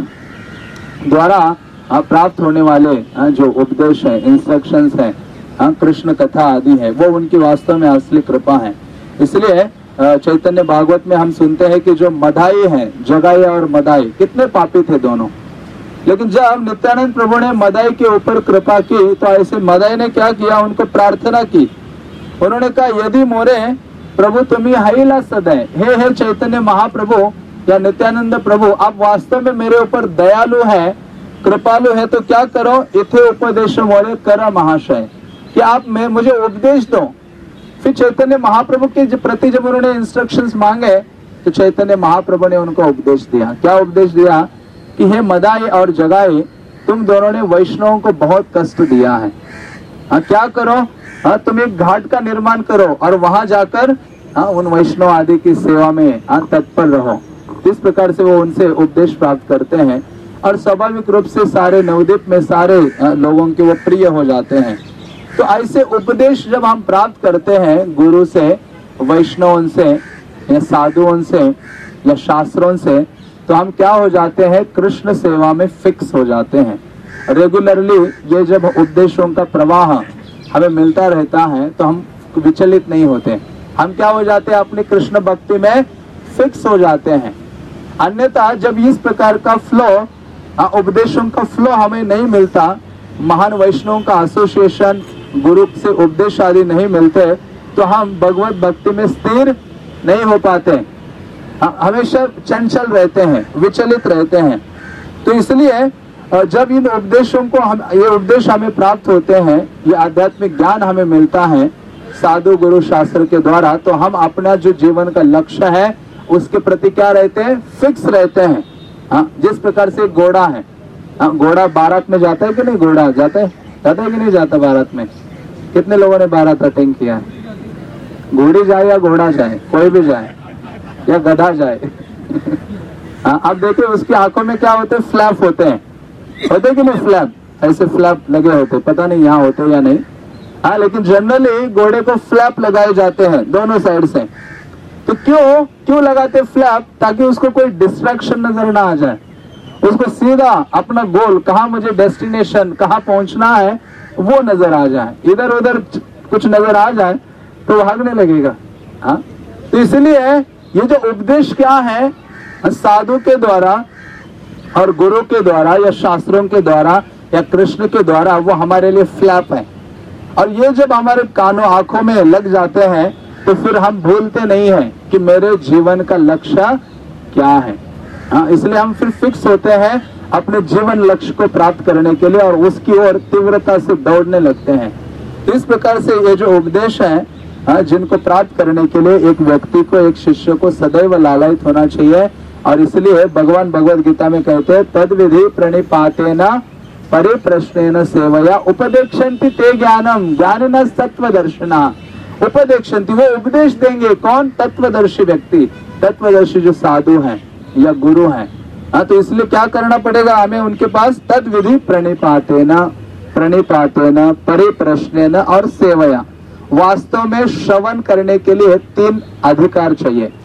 द्वारा प्राप्त होने वाले जो उपदेश है, इंस्ट्रक्शंस है, कृष्ण कथा आदि है, वो उनकी वास्तव में असली कृपा है। इसलिए चैतन्य भागवत में हम सुनते हैं कि जो मदाई है, जगाई और मदाई, कितने पापी थे दोनों, लेकिन जब नित्यानंद प्रभु ने मदाई के ऊपर कृपा की तो ऐसे मदाई ने क्या किया? उनको प्रार्थना की। उन्होंने कहा, यदि मोरे प्रभु तुम्हें हईला सदै, हे हे चैतन्य महाप्रभु या नित्यानंद प्रभु, आप वास्तव में मेरे ऊपर दयालु है, कृपालु है, तो क्या करो? इथे उपदेश मोरे कर महाशय, कि आप मैं मुझे उपदेश दो। फिर चैतन्य महाप्रभु के प्रति जब उन्होंने इंस्ट्रक्शंस मांगे तो चैतन्य महाप्रभु ने उनको उपदेश दिया। क्या उपदेश दिया? कि हे मदाई और जगाई, तुम दोनों ने वैष्णवों को बहुत कष्ट दिया है। हाँ, क्या करो? हाँ, तुम एक घाट का निर्माण करो और वहां जाकर हाँ उन वैष्णव आदि की सेवा में हाँ तत्पर रहो। इस प्रकार से वो उनसे उपदेश प्राप्त करते हैं और स्वाभाविक रूप से सारे नवद्वीप में सारे लोगों के वो प्रिय हो जाते हैं। तो ऐसे उपदेश जब हम प्राप्त करते हैं गुरु से, वैष्णवों से, या साधुओं से, या शास्त्रों से, तो हम क्या हो जाते हैं? कृष्ण सेवा में फिक्स हो जाते हैं। रेगुलरली ये जब उपदेशों का प्रवाह हमें मिलता रहता है तो हम विचलित नहीं होते, हम क्या हो जाते हैं? अपनी कृष्ण भक्ति में फिक्स हो जाते हैं। अन्यथा जब इस प्रकार का फ्लो, उपदेशों का फ्लो हमें नहीं मिलता, महान वैष्णवों का एसोसिएशन, गुरु से उपदेश आदि नहीं मिलते, तो हम भगवत भक्ति में स्थिर नहीं हो पाते, हमेशा चंचल रहते हैं, विचलित रहते हैं। तो इसलिए जब इन उपदेशों को हम, ये उपदेश हमें प्राप्त होते हैं, ये आध्यात्मिक ज्ञान हमें मिलता है साधु गुरु शास्त्र के द्वारा, तो हम अपना जो जीवन का लक्ष्य है उसके प्रति क्या रहते हैं? फिक्स रहते हैं। हाँ, जिस प्रकार से घोड़ा है, हाँ, घोड़ा बारात में जाता है कि नहीं? घोड़ा जाता है जाता है कि नहीं जाता बारात में? कितने लोगों ने बारात अटेंड किया? घोड़ी जाए या घोड़ा जाए, कोई भी जाए, या गधा जाए हाँ, अब देखिए उसकी आंखों में क्या होते हैं? फ्लैप होते हैं, होते कि नहीं? फ्लैप, ऐसे फ्लैप लगे होते, पता नहीं यहाँ होते या नहीं। हाँ, लेकिन जनरली घोड़े को फ्लैप लगाए जाते हैं दोनों साइड से। तो क्यों क्यों लगाते फ्लैप? ताकि उसको कोई डिस्ट्रैक्शन नजर ना आ जाए, उसको सीधा अपना गोल, कहाँ मुझे डेस्टिनेशन, कहाँ पहुंचना है, वो नजर आ जाए। इधर उधर कुछ नजर आ जाए तो भागने लगेगा। हाँ, तो इसलिए ये जो उपदेश क्या है, साधु के द्वारा और गुरु के द्वारा या शास्त्रों के द्वारा या कृष्ण के द्वारा, वो हमारे लिए फ्लैप है। और ये जब हमारे कानों आंखों में लग जाते हैं तो फिर हम भूलते नहीं हैं कि मेरे जीवन का लक्ष्य क्या है। हाँ, इसलिए हम फिर फिक्स होते हैं अपने जीवन लक्ष्य को प्राप्त करने के लिए और उसकी ओर तीव्रता से दौड़ने लगते हैं। इस प्रकार से ये जो उपदेश है, हाँ, जिनको प्राप्त करने के लिए एक व्यक्ति को, एक शिष्य को सदैव लालायित होना चाहिए। और इसलिए भगवान भगवद गीता में कहते हैं, तद विधि प्रणिपातेन परिप्रश्नेन सेवया उपदेक्षन्ति ते ज्ञानम ज्ञानिनः तत्वदर्शिनः। उपदेक्षन्ति, वो उपदेश देंगे, कौन? तत्वदर्शी व्यक्ति, तत्वदर्शी जो साधु हैं या गुरु हैं। हाँ, तो इसलिए क्या करना पड़ेगा हमें उनके पास? तद विधि प्रणिपातेन प्रणिपातेन परिप्रश्नेन और सेवया। वास्तव में श्रवण करने के लिए तीन अधिकार चाहिए।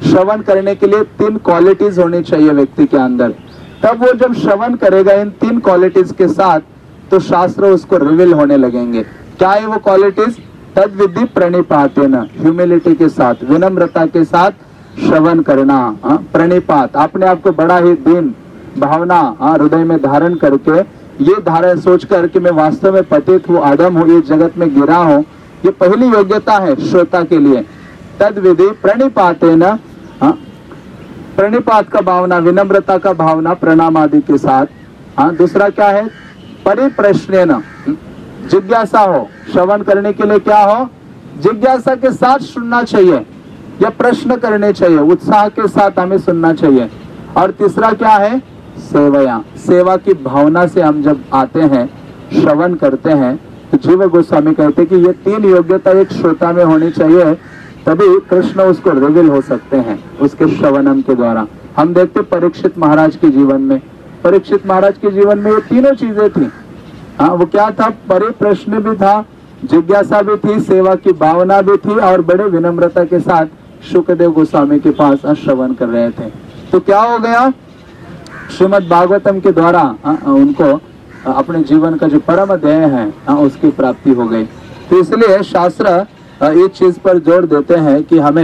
श्रवण करने के लिए तीन क्वालिटीज होनी चाहिए व्यक्ति के अंदर। तब वो जब श्रवण करेगा इन तीन क्वालिटीज के साथ, तो शास्त्र उसको रिवील होने लगेंगे। क्या है वो क्वालिटीज? तद विधि प्रणिपातेन, ह्यूमिलिटी के साथ, विनम्रता के साथ श्रवण करना। हाँ, प्रणिपात, अपने आप को बड़ा ही दीन भावना हाँ, हृदय में धारण करके, ये धारण सोचकर कि मैं वास्तव में पतित हूँ, आदम हूँ, ये जगत में गिरा हूँ, ये पहली योग्यता है श्रोता के लिए। तद विधि प्रणिपातेन, हाँ, प्रणिपात का भावना, विनम्रता का भावना, प्रणाम आदि के साथ। हाँ, दूसरा क्या है? परिप्रश्नेन, जिज्ञासा हो, श्रवण करने के लिए क्या हो? जिज्ञासा के साथ सुनना चाहिए या प्रश्न करने चाहिए, उत्साह के साथ हमें सुनना चाहिए। और तीसरा क्या है? सेवया, सेवा की भावना से हम जब आते हैं, श्रवण करते हैं, तो जीव गोस्वामी कहते हैं कि ये तीन योग्यता एक श्रोता में होनी चाहिए, तभी कृष्ण उसको रिवील हो सकते हैं उसके श्रवणम के द्वारा। हम देखते परीक्षित महाराज के जीवन में, परीक्षित महाराज के जीवन में ये तीनों चीजें थी। हाँ, वो क्या था? परिप्रश्न भी था, जिज्ञासा भी थी, सेवा की भावना भी थी, और बड़े विनम्रता के साथ शुकदेव गोस्वामी के पास श्रवण कर रहे थे। तो क्या हो गया? श्रीमद् भागवतम के द्वारा आ, उनको अपने जीवन का जो परम ध्येय है आ, उसकी प्राप्ति हो गई। तो इसलिए शास्त्र इस चीज पर जोर देते हैं कि हमें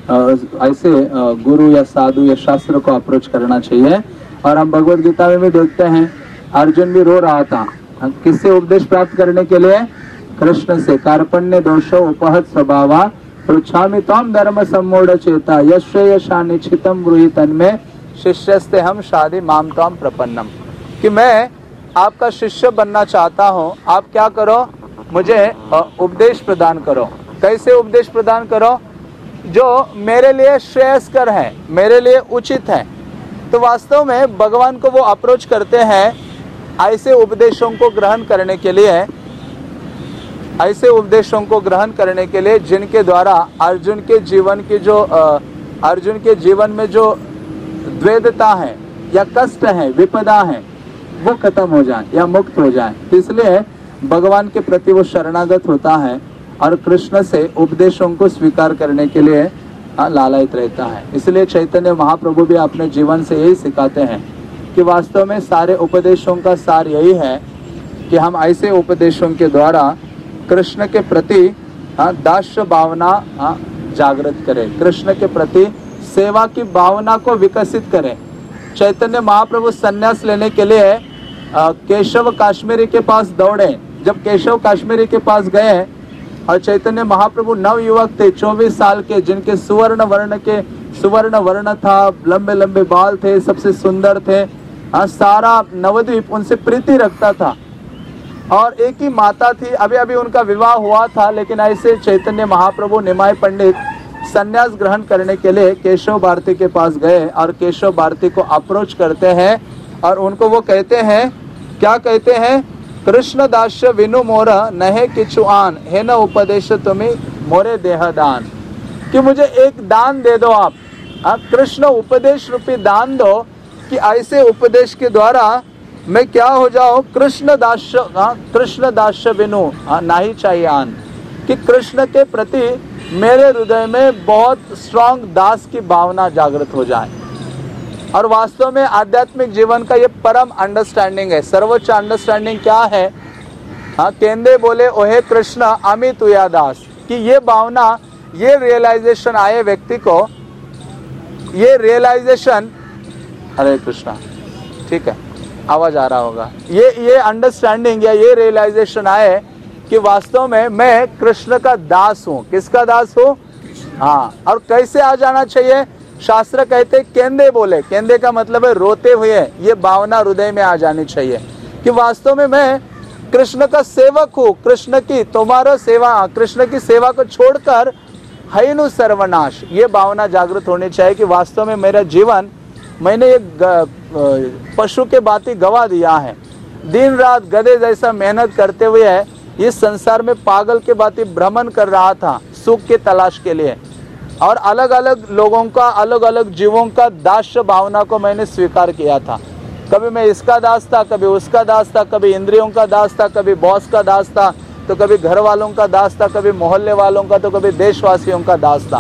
ऐसे गुरु या साधु या शास्त्र को अप्रोच करना चाहिए। और हम भगवत गीता में भी देखते हैं, अर्जुन भी रो रहा था, किससे उपदेश प्राप्त करने के लिए? कृष्ण से। कार्पण्य दोषो उपहत स्वभावा पृच्छामि त्वाम धर्म सम्मूढ़ चेता यश्रेयसा निश्चितम ब्रूहि तन्मे शिष्यस्ते हम शादी माम त्वाम प्रपन्नम। कि मैं आपका शिष्य बनना चाहता हूँ, आप क्या करो? मुझे उपदेश प्रदान करो। कैसे उपदेश प्रदान करो? जो मेरे लिए श्रेयस्कर है, मेरे लिए उचित है। तो वास्तव में भगवान को वो अप्रोच करते हैं ऐसे उपदेशों को ग्रहण करने के लिए, ऐसे उपदेशों को ग्रहण करने के लिए जिनके द्वारा अर्जुन के जीवन की जो अर्जुन के जीवन में जो द्वैधता है या कष्ट है, विपदा है, वो खत्म हो जाए या मुक्त हो जाए। इसलिए भगवान के प्रति वो शरणागत होता है और कृष्ण से उपदेशों को स्वीकार करने के लिए लालायित रहता है। इसलिए चैतन्य महाप्रभु भी अपने जीवन से यही सिखाते हैं कि वास्तव में सारे उपदेशों का सार यही है कि हम ऐसे उपदेशों के द्वारा कृष्ण के प्रति दास्य भावना जागृत करें, कृष्ण के प्रति सेवा की भावना को विकसित करें। चैतन्य महाप्रभु संन्यास लेने के लिए केशव काश्मीरी के पास दौड़े। जब केशव काश्मीरी के पास गए और चैतन्य महाप्रभु नव युवक थे, चौबीस साल के, जिनके सुवर्ण वर्ण के सुवर्ण वर्ण था, लंबे लंबे बाल थे, सबसे सुंदर थे, सारा नवद्वीप उनसे प्रीति रखता था। और एक ही माता थी, अभी अभी उनका विवाह हुआ था। लेकिन ऐसे चैतन्य महाप्रभु निमाय पंडित संन्यास ग्रहण करने के लिए केशव भारती के पास गए और केशव भारती को अप्रोच करते हैं और उनको वो कहते हैं, क्या कहते हैं? कृष्ण दास्य विनु मोर नहे किछु आन है न उपदेश तुम्हें मोरे देह दान। कि मुझे एक दान दे दो आप, आ, कृष्ण उपदेश रूपी दान दो कि ऐसे उपदेश के द्वारा मैं क्या हो जाऊं? कृष्ण दास्य, कृष्ण दास्य बिनु नहीं चाहिए आन। कि कृष्ण के प्रति मेरे हृदय में बहुत स्ट्रांग दास की भावना जागृत हो जाए। और वास्तव में आध्यात्मिक जीवन का ये परम अंडरस्टैंडिंग है, सर्वोच्च अंडरस्टैंडिंग क्या है? हाँ, केंद्रे बोले ओहे कृष्ण अमी तुया दास। कि ये भावना, ये रियलाइजेशन आए व्यक्ति को, ये रियलाइजेशन, हरे कृष्णा, ठीक है, आवाज आ रहा होगा, ये ये अंडरस्टैंडिंग या ये रियलाइजेशन आए कि वास्तव में मैं कृष्ण का दास हूँ। किसका दास हूँ? हाँ। और कैसे आ जाना चाहिए? शास्त्र कहते केंदे बोले, केंदे का मतलब है रोते हुए, ये भावना हृदय में आ जानी चाहिए कि वास्तव में मैं कृष्ण का सेवक हूँ, कृष्ण की तुम्हारा सेवा, कृष्ण की सेवा को छोड़कर हैनु सर्वनाश, ये भावना जागृत होनी चाहिए कि वास्तव में मेरा जीवन मैंने एक पशु के भांति गवा दिया है। दिन रात गधे जैसा मेहनत करते हुए इस संसार में पागल के भांति भ्रमण कर रहा था सुख के तलाश के लिए, और अलग अलग लोगों का, अलग अलग जीवों का दास्य भावना को मैंने स्वीकार किया था। कभी मैं इसका दास था, कभी उसका दास था, कभी इंद्रियों का दास था, कभी बॉस का दास था, तो कभी घर वालों का दास था, कभी मोहल्ले वालों का, तो कभी देशवासियों का दास था।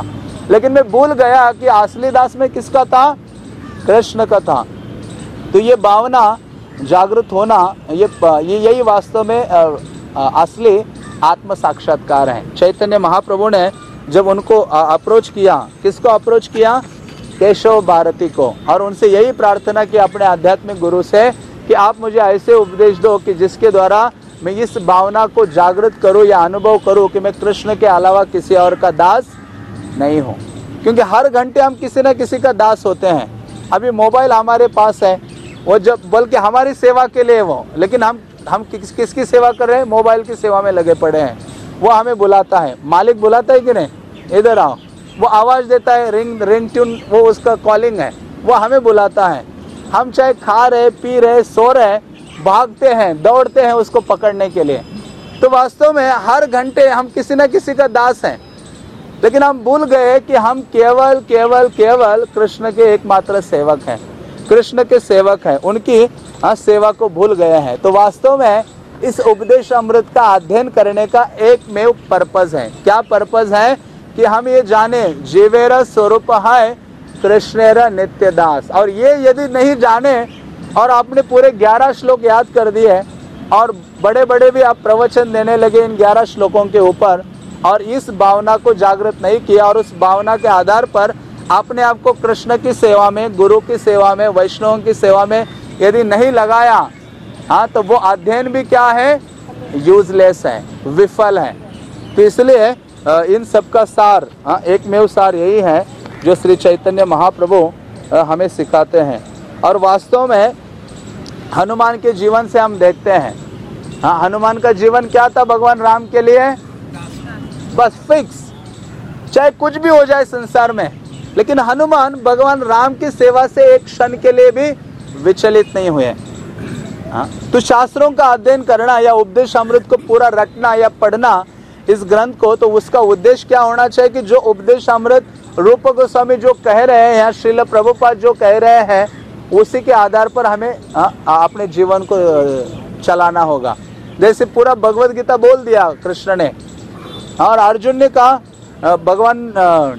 लेकिन मैं भूल गया कि असली दास में किसका था, कृष्ण का था। तो ये भावना जागृत होना, ये ये यही वास्तव में असली आत्म साक्षात्कार है। चैतन्य महाप्रभु ने जब उनको अप्रोच किया, किसको अप्रोच किया, केशव भारती को, और उनसे यही प्रार्थना की अपने आध्यात्मिक गुरु से कि आप मुझे ऐसे उपदेश दो कि जिसके द्वारा मैं इस भावना को जागृत करूं या अनुभव करूं कि मैं कृष्ण के अलावा किसी और का दास नहीं हूं। क्योंकि हर घंटे हम किसी न किसी का दास होते हैं। अभी मोबाइल हमारे पास है, वो जब बल्कि हमारी सेवा के लिए वो, लेकिन हम हम किस किसकी सेवा कर रहे हैं, मोबाइल की सेवा में लगे पड़े हैं। वो हमें बुलाता है, मालिक बुलाता है कि नहीं, इधर आओ, वो आवाज देता है, रिंग रिंग ट्यून, वो उसका कॉलिंग है, वो हमें बुलाता है। हम चाहे खा रहे, पी रहे, सो रहे, भागते हैं, दौड़ते हैं उसको पकड़ने के लिए। तो वास्तव में हर घंटे हम किसी न किसी का दास हैं, लेकिन हम भूल गए कि हम केवल केवल केवल कृष्ण के एकमात्र सेवक हैं, कृष्ण के सेवक हैं, उनकी सेवा को भूल गए हैं। तो वास्तव में इस उपदेश अमृत का अध्ययन करने का एक में पर्पज है। क्या पर्पज है कि हम ये जाने जीवेरा स्वरूप है कृष्णेरा नित्य दास। और ये यदि नहीं जाने और आपने पूरे ग्यारह श्लोक याद कर दिए और बड़े बड़े भी आप प्रवचन देने लगे इन ग्यारह श्लोकों के ऊपर, और इस भावना को जागृत नहीं किया और उस भावना के आधार पर आपने आपको कृष्ण की सेवा में, गुरु की सेवा में, वैष्णवों की सेवा में यदि नहीं लगाया, हाँ, तो वो अध्ययन भी क्या है, यूजलेस है, विफल है। तो इसलिए इन सब का सार, हाँ, एक में सार यही है जो श्री चैतन्य महाप्रभु हमें सिखाते हैं। और वास्तव में हनुमान के जीवन से हम देखते हैं, हाँ, हनुमान का जीवन क्या था भगवान राम के लिए, बस फिक्स, चाहे कुछ भी हो जाए संसार में, लेकिन हनुमान भगवान राम की सेवा से एक क्षण के लिए भी विचलित नहीं हुए। हाँ, तो शास्त्रों का अध्ययन करना या उपदेश अमृत को पूरा रटना या पढ़ना इस ग्रंथ को, तो उसका उद्देश्य क्या होना चाहिए कि जो उपदेश अमृत रूप गोस्वामी जो कह रहे हैं या श्रील प्रभुपाद जो कह रहे हैं, उसी के आधार पर हमें आ, अपने जीवन को चलाना होगा। जैसे पूरा भगवद गीता बोल दिया कृष्ण ने, और अर्जुन ने कहा, भगवान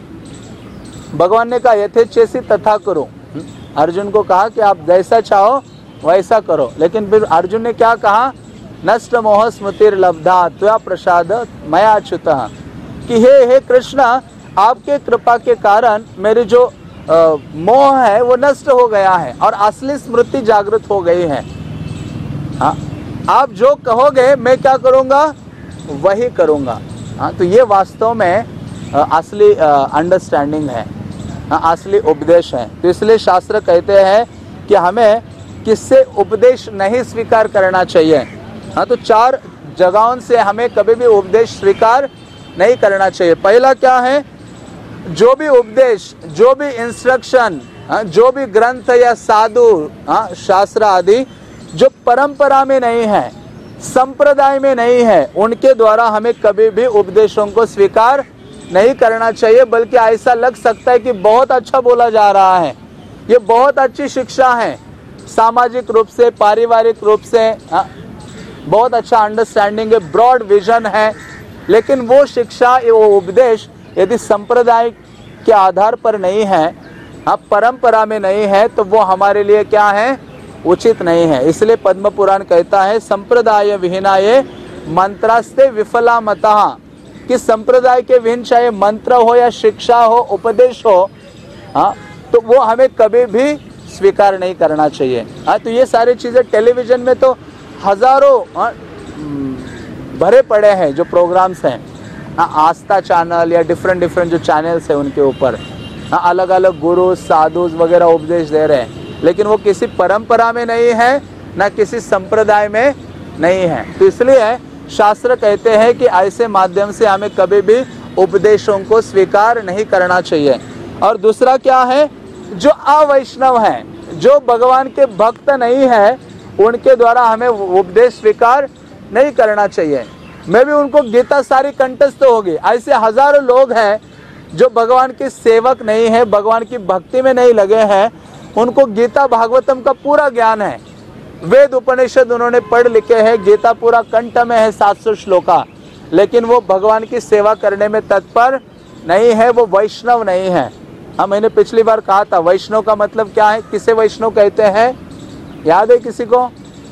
भगवान ने कहा यथेच्छेसी तथा करो, अर्जुन को कहा कि आप जैसा चाहो वैसा करो। लेकिन फिर अर्जुन ने क्या कहा, नष्ट मोह स्मृतिर लब्धा त्वया प्रसाद मया अच्युतः, कि हे हे कृष्ण, आपके कृपा के कारण मेरी जो आ, मोह है वो नष्ट हो गया है और असली स्मृति जागृत हो गई है। हाँ, आप जो कहोगे मैं क्या करूँगा, वही करूँगा। हाँ, तो ये वास्तव में आ, असली अंडरस्टैंडिंग है, हाँ, असली उपदेश है। तो इसलिए शास्त्र कहते हैं कि हमें किससे उपदेश नहीं स्वीकार करना चाहिए। हाँ, तो चार जगहों से हमें कभी भी उपदेश स्वीकार नहीं करना चाहिए। पहला क्या है, जो भी उपदेश, जो भी इंस्ट्रक्शन, जो भी ग्रंथ या साधु, हाँ, शास्त्र आदि जो परंपरा में नहीं है, संप्रदाय में नहीं है, उनके द्वारा हमें कभी भी उपदेशों को स्वीकार नहीं करना चाहिए। बल्कि ऐसा लग सकता है कि बहुत अच्छा बोला जा रहा है, ये बहुत अच्छी शिक्षा है, सामाजिक रूप से, पारिवारिक रूप से, हाँ, बहुत अच्छा अंडरस्टैंडिंग है, ब्रॉड विजन है, लेकिन वो शिक्षा, वो उपदेश यदि संप्रदाय के आधार पर नहीं है, हाँ, परंपरा में नहीं है, तो वो हमारे लिए क्या है, उचित नहीं है। इसलिए पद्म पुराण कहता है संप्रदाय विहीनाये मंत्रास्ते विफला मतः, कि संप्रदाय के विहीन चाहे मंत्र हो या शिक्षा हो, उपदेश हो, हाँ, तो वो हमें कभी भी स्वीकार नहीं करना चाहिए। हाँ, तो ये सारी चीजें टेलीविजन में तो हजारों, हाँ, भरे पड़े हैं जो प्रोग्राम्स हैं, हाँ, आस्था चैनल या डिफरेंट डिफरेंट जो चैनल्स हैं उनके ऊपर, हाँ, अलग अलग गुरु साधु वगैरह उपदेश दे रहे हैं, लेकिन वो किसी परंपरा में नहीं है, ना किसी संप्रदाय में नहीं है। तो इसलिए शास्त्र कहते हैं कि ऐसे माध्यम से हमें कभी भी उपदेशों को स्वीकार नहीं करना चाहिए। और दूसरा क्या है, जो अवैष्णव है, जो भगवान के भक्त नहीं है, उनके द्वारा हमें उपदेश स्वीकार नहीं करना चाहिए। मैं भी उनको गीता सारी कंठस्थ होगी, ऐसे हजारों लोग हैं जो भगवान के सेवक नहीं है, भगवान की भक्ति में नहीं लगे हैं, उनको गीता भागवतम का पूरा ज्ञान है, वेद उपनिषद उन्होंने पढ़ लिखे हैं, गीता पूरा कंठ में है, सात सौ श्लोका, लेकिन वो भगवान की सेवा करने में तत्पर नहीं है वो वैष्णव नहीं है। हाँ, मैंने पिछली बार कहा था वैष्णव का मतलब क्या है, किसे वैष्णव कहते हैं, याद है किसी को?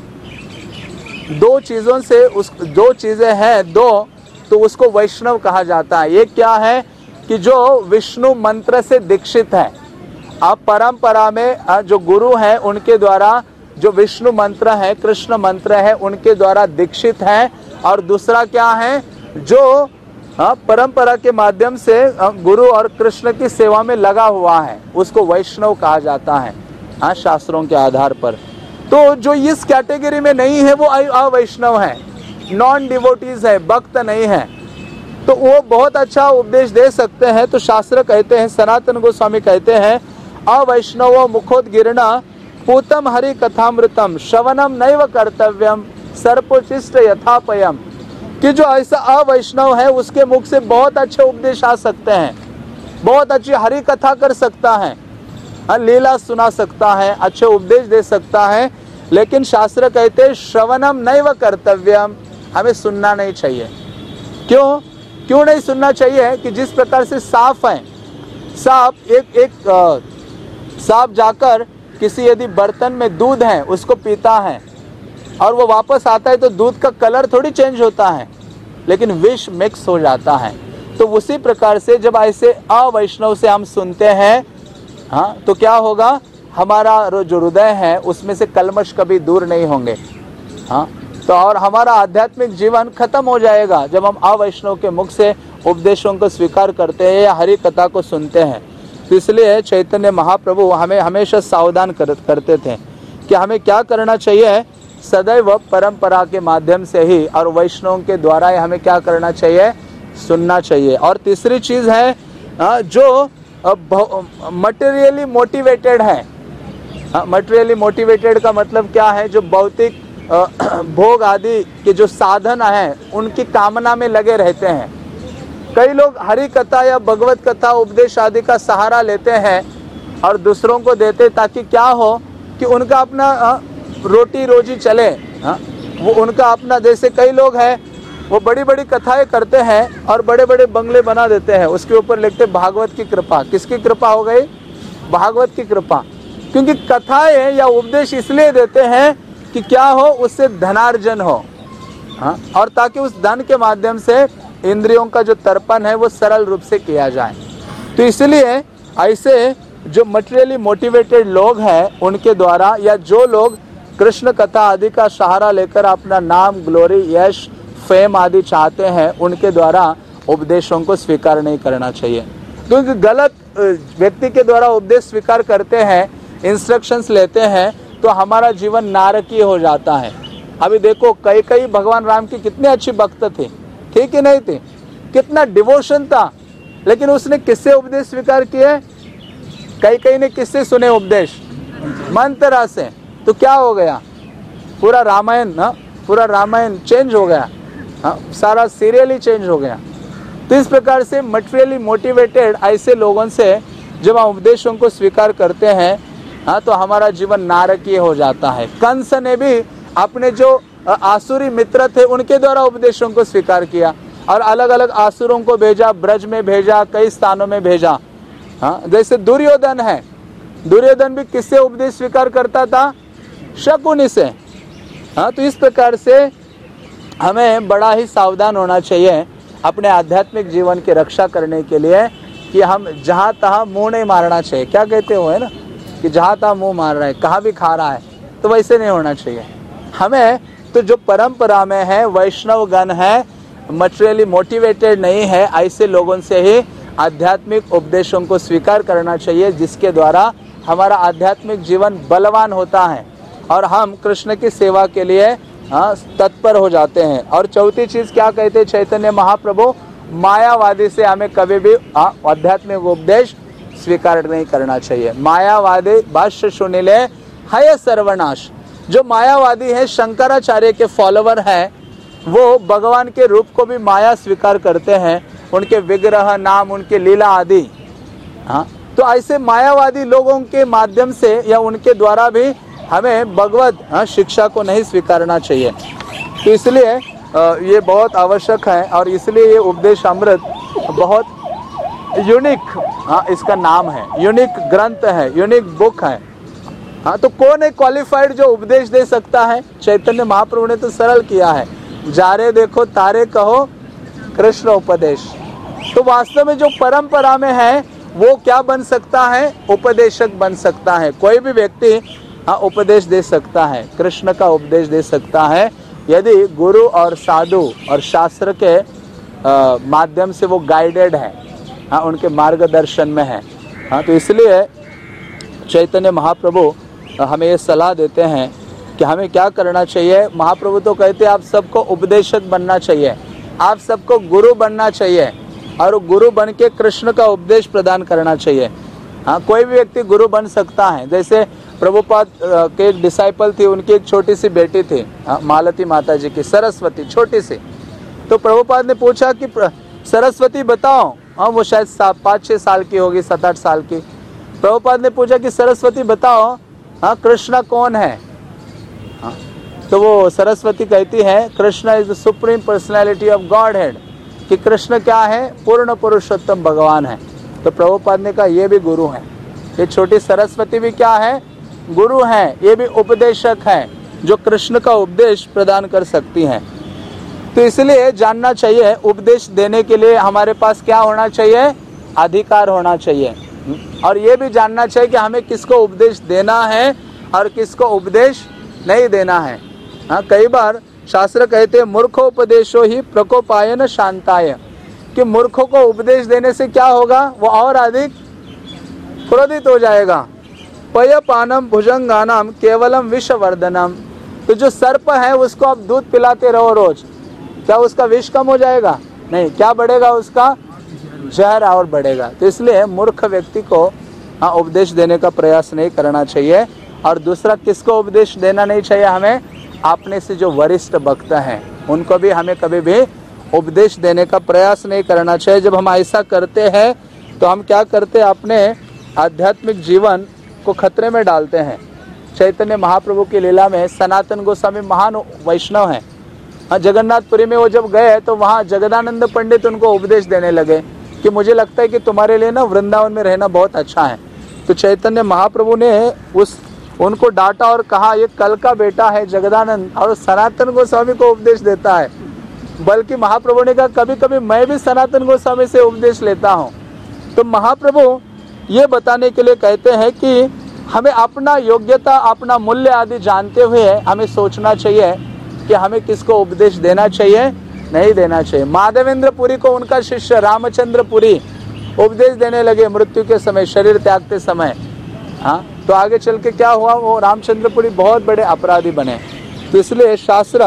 दो चीजों से उस दो चीजें हैं दो, तो उसको वैष्णव कहा जाता है। एक क्या है कि जो विष्णु मंत्र से दीक्षित है, अब परंपरा में जो गुरु हैं उनके द्वारा जो विष्णु मंत्र है, कृष्ण मंत्र है, उनके द्वारा दीक्षित है। और दूसरा क्या है, जो परंपरा के माध्यम से गुरु और कृष्ण की सेवा में लगा हुआ है, उसको वैष्णव कहा जाता है हाँ, शास्त्रों के आधार पर। तो जो इस कैटेगरी में नहीं है वो अवैष्णव है, नॉन डिवोटीज है, भक्त नहीं है, तो वो बहुत अच्छा उपदेश दे सकते हैं। तो शास्त्र कहते हैं, सनातन गोस्वामी कहते हैं, अवैष्णव मुखोद्गीर्णा पूतम हरि कथामृतम श्रवणम नैव कर्तव्यम सर्पोचिष्ट यथापयम, कि जो ऐसा अवैष्णव है उसके मुख से बहुत अच्छे उपदेश आ सकते हैं, बहुत अच्छी हरि कथा कर सकता है, लीला सुना सकता है, अच्छे उपदेश दे सकता है, लेकिन शास्त्र कहते हैं श्रवणम नैव कर्तव्यम, हमें सुनना नहीं चाहिए। क्यों क्यों नहीं सुनना चाहिए? कि जिस प्रकार से सांप है, सांप एक एक आ, सांप जाकर किसी यदि बर्तन में दूध है उसको पीता है और वो वापस आता है तो दूध का कलर थोड़ी चेंज होता है, लेकिन विष मिक्स हो जाता है। तो उसी प्रकार से जब ऐसे अवैष्णव से हम सुनते हैं हाँ, तो क्या होगा, हमारा जो हृदय है उसमें से कलमश कभी दूर नहीं होंगे हाँ, तो और हमारा आध्यात्मिक जीवन खत्म हो जाएगा जब हम अवैष्णव के मुख से उपदेशों को स्वीकार करते हैं या हरि कथा को सुनते हैं। तो इसलिए चैतन्य महाप्रभु हमें हमेशा सावधान कर, करते थे कि हमें क्या करना चाहिए, सदैव परंपरा के माध्यम से ही और वैष्णव के द्वारा ही हमें क्या करना चाहिए, सुनना चाहिए। और तीसरी चीज है जो मटेरियली मोटिवेटेड है। मटेरियली मोटिवेटेड का मतलब क्या है, जो भौतिक भोग आदि के जो साधन हैं उनकी कामना में लगे रहते हैं। कई लोग हरि कथा या भगवत कथा उपदेश आदि का सहारा लेते हैं और दूसरों को देते ताकि क्या हो कि उनका अपना रोटी रोजी चले हाँ, वो उनका अपना, जैसे कई लोग हैं वो बड़ी बड़ी कथाएं करते हैं और बड़े बड़े बंगले बना देते हैं, उसके ऊपर लिखते भागवत की कृपा। किसकी कृपा हो गई? भागवत की कृपा। क्योंकि कथाएं या उपदेश इसलिए देते हैं कि क्या हो, उससे धनार्जन हो हाँ, और ताकि उस धन के माध्यम से इंद्रियों का जो तर्पण है वो सरल रूप से किया जाए। तो इसलिए ऐसे जो मटेरियली मोटिवेटेड लोग हैं उनके द्वारा, या जो लोग कृष्ण कथा आदि का सहारा लेकर अपना नाम, ग्लोरी, यश, फेम आदि चाहते हैं, उनके द्वारा उपदेशों को स्वीकार नहीं करना चाहिए। क्योंकि गलत व्यक्ति के द्वारा उपदेश स्वीकार करते हैं, इंस्ट्रक्शंस लेते हैं, तो हमारा जीवन नारकीय हो जाता है। अभी देखो कई कई भगवान राम की कितनी अच्छी भक्त थी, थी कि नहीं थी, कितना डिवोशन था, लेकिन उसने किससे उपदेश स्वीकार किए? कई कई ने किससे सुने उपदेश? मंत्रा से। तो क्या हो गया, पूरा रामायण ना पूरा रामायण चेंज हो गया हाँ, सारा सीरियल ही चेंज हो गया। तो इस प्रकार से मटेरियली मोटिवेटेड ऐसे लोगों से जब हम उपदेशों को स्वीकार करते हैं हाँ, तो हमारा जीवन नारकीय हो जाता है। कंस ने भी अपने जो आसुरी मित्र थे उनके द्वारा उपदेशों को स्वीकार किया और अलग अलग आसुरों को भेजा, ब्रज में भेजा, कई स्थानों में भेजा हाँ, जैसे दुर्योधन है, दुर्योधन भी किससे उपदेश स्वीकार करता था? शकुनी से हाँ। तो इस प्रकार से हमें बड़ा ही सावधान होना चाहिए अपने आध्यात्मिक जीवन की रक्षा करने के लिए कि हम जहाँ तहाँ मुंह नहीं मारना चाहिए। क्या कहते हो है ना कि जहाँ तहाँ मुंह मार रहा है, कहाँ भी खा रहा है, तो वैसे नहीं होना चाहिए हमें। तो जो परंपरा में है, वैष्णव गण है, मटेरियली मोटिवेटेड नहीं है, ऐसे लोगों से ही आध्यात्मिक उपदेशों को स्वीकार करना चाहिए, जिसके द्वारा हमारा आध्यात्मिक जीवन बलवान होता है और हम कृष्ण की सेवा के लिए तत्पर हो जाते हैं। और चौथी चीज क्या कहते हैं चैतन्य महाप्रभु? मायावादी से हमें कभी भी आध्यात्मिक उपदेश स्वीकार नहीं करना चाहिए। मायावादी भाष्य सुनिले हय सर्वनाश। जो मायावादी है, शंकराचार्य के फॉलोवर हैं, वो भगवान के रूप को भी माया स्वीकार करते हैं, उनके विग्रह, नाम, उनके लीला आदि हाँ। तो ऐसे मायावादी लोगों के माध्यम से या उनके द्वारा भी हमें भगवत शिक्षा को नहीं स्वीकारना चाहिए। तो इसलिए ये बहुत आवश्यक है और इसलिए ये उपदेश अमृत बहुत यूनिक हाँ इसका नाम है, यूनिक ग्रंथ है, यूनिक बुक है। हाँ तो कौन है क्वालिफाइड जो उपदेश दे सकता है? चैतन्य महाप्रभु ने तो सरल किया है, जारे देखो तारे कहो कृष्ण उपदेश। तो वास्तव में जो परंपरा में है वो क्या बन सकता है? उपदेशक बन सकता है। कोई भी व्यक्ति हाँ उपदेश दे सकता है, कृष्ण का उपदेश दे सकता है, यदि गुरु और साधु और शास्त्र के माध्यम से वो गाइडेड है, हाँ उनके मार्गदर्शन में है। हाँ तो इसलिए चैतन्य महाप्रभु हमें ये सलाह देते हैं कि हमें क्या करना चाहिए। महाप्रभु तो कहते हैं आप सबको उपदेशक बनना चाहिए, आप सबको गुरु बनना चाहिए और गुरु बन के कृष्ण का उपदेश प्रदान करना चाहिए। हाँ कोई भी व्यक्ति गुरु बन सकता है। जैसे प्रभुपाद के डिसाइपल थी, उनकी एक छोटी सी बेटी थी, हाँ मालती माता जी की, सरस्वती छोटी सी। तो प्रभुपाद ने पूछा कि सरस्वती बताओ, हाँ वो शायद पाँच छः साल की होगी, सात आठ साल की। प्रभुपाद ने पूछा कि सरस्वती बताओ हाँ कृष्णा कौन है? हाँ तो वो सरस्वती कहती है Krishna is the supreme personality of Godhead, कि कृष्ण क्या है? पूर्ण पुरुषोत्तम भगवान है। तो प्रभुपाद ने कहा ये भी गुरु है, ये छोटी सरस्वती भी क्या है? गुरु है, ये भी उपदेशक है जो कृष्ण का उपदेश प्रदान कर सकती हैं। तो इसलिए जानना चाहिए उपदेश देने के लिए हमारे पास क्या होना चाहिए? अधिकार होना चाहिए। और ये भी जानना चाहिए कि हमें किसको उपदेश देना है और किसको उपदेश नहीं देना है। हाँ कई बार शास्त्र कहते हैं मूर्खोपदेशो ही प्रकोपायन शांताय, कि मूर्खों को उपदेश देने से क्या होगा? वो और अधिक क्रोधित हो जाएगा। पयपानम भुजंगानाम केवलम विषवर्धनम, तो जो सर्प है उसको आप दूध पिलाते रहो रोज, क्या उसका विष कम हो जाएगा? नहीं, क्या बढ़ेगा? उसका जहर और बढ़ेगा। तो इसलिए मूर्ख व्यक्ति को हाँ उपदेश देने का प्रयास नहीं करना चाहिए। और दूसरा किसको उपदेश देना नहीं चाहिए? हमें अपने से जो वरिष्ठ भक्त हैं उनको भी हमें कभी भी उपदेश देने का प्रयास नहीं करना चाहिए। जब हम ऐसा करते हैं तो हम क्या करते हैं? अपने आध्यात्मिक जीवन को खतरे में डालते हैं। चैतन्य महाप्रभु की लीला में सनातन गोस्वामी महान वैष्णव हैं। हाँ जगन्नाथपुरी में वो जब गए तो वहाँ जगदानंद पंडित उनको उपदेश देने लगे कि मुझे लगता है कि तुम्हारे लिए ना वृंदावन में रहना बहुत अच्छा है। तो चैतन्य महाप्रभु ने उस उनको डांटा और कहा ये कल का बेटा है जगदानंद, और सनातन गोस्वामी को उपदेश देता है। बल्कि महाप्रभु ने कहा कभी कभी मैं भी सनातन गोस्वामी से उपदेश लेता हूँ। तो महाप्रभु ये बताने के लिए कहते हैं कि हमें अपना योग्यता, अपना मूल्य आदि जानते हुए हमें सोचना चाहिए कि हमें किसको उपदेश देना चाहिए, नहीं देना चाहिए। माधवेंद्र पुरी को उनका शिष्य रामचंद्र पुरी उपदेश देने लगे मृत्यु के समय, शरीर त्यागते समय। हाँ तो आगे चल के क्या हुआ? वो रामचंद्र पुरी बहुत बड़े अपराधी बने। तो इसलिए शास्त्र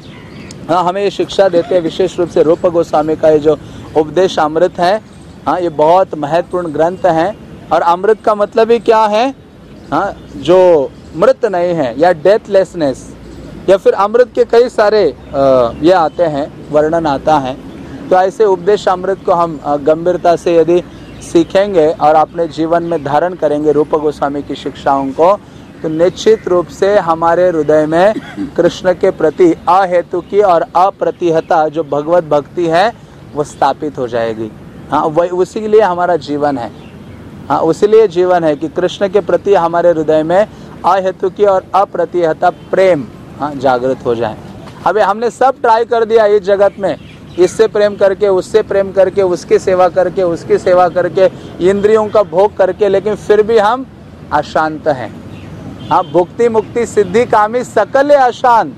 हाँ हमें ये शिक्षा देते हैं, विशेष रूप से रूप गोस्वामी का ये जो उपदेश अमृत है, हाँ ये बहुत महत्वपूर्ण ग्रंथ है। और अमृत का मतलब ही क्या है? हाँ जो मृत नहीं है या डेथलेसनेस, या फिर अमृत के कई सारे ये आते हैं, वर्णन आता है। तो ऐसे उपदेश अमृत को हम गंभीरता से यदि सीखेंगे और अपने जीवन में धारण करेंगे रूप गोस्वामी की शिक्षाओं को, तो निश्चित रूप से हमारे हृदय में कृष्ण के प्रति अहेतु की और अप्रतिहता जो भगवत भक्ति है वो स्थापित हो जाएगी। हाँ वही उसी के लिए हमारा जीवन है। हाँ उसी लिए जीवन है कि कृष्ण के प्रति हमारे हृदय में अहेतु की और अप्रतिहता प्रेम हाँ जागृत हो जाए। अबे हमने सब ट्राई कर दिया इस जगत में, इससे प्रेम करके, उससे प्रेम करके, उसकी सेवा करके, उसकी सेवा करके, इंद्रियों का भोग करके, लेकिन फिर भी हम अशांत हैं। हाँ भुक्ति मुक्ति सिद्धि कामी सकल अशांत।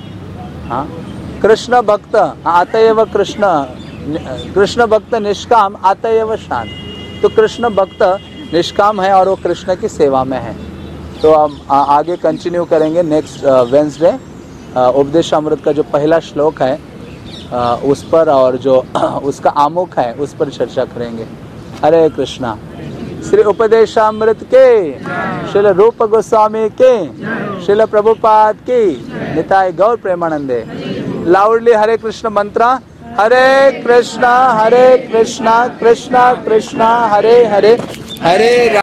हाँ कृष्ण भक्त आतएव कृष्ण, कृष्ण भक्त निष्काम आतएव शांत। तो कृष्ण भक्त निष्काम है और वो कृष्ण की सेवा में है। तो हम आगे कंटिन्यू करेंगे नेक्स्ट वेंसडे उपदेश अमृत का जो पहला श्लोक है आ, उस पर, और जो उसका आमुख है उस पर चर्चा करेंगे। हरे कृष्णा। श्री उपदेशामृत के, श्रील रूप गोस्वामी के, श्रील प्रभुपाद की निताय गौर प्रेमानंदे। लाउडली हरे कृष्ण मंत्र। हरे कृष्णा हरे कृष्णा कृष्णा कृष्णा हरे हरे, हरे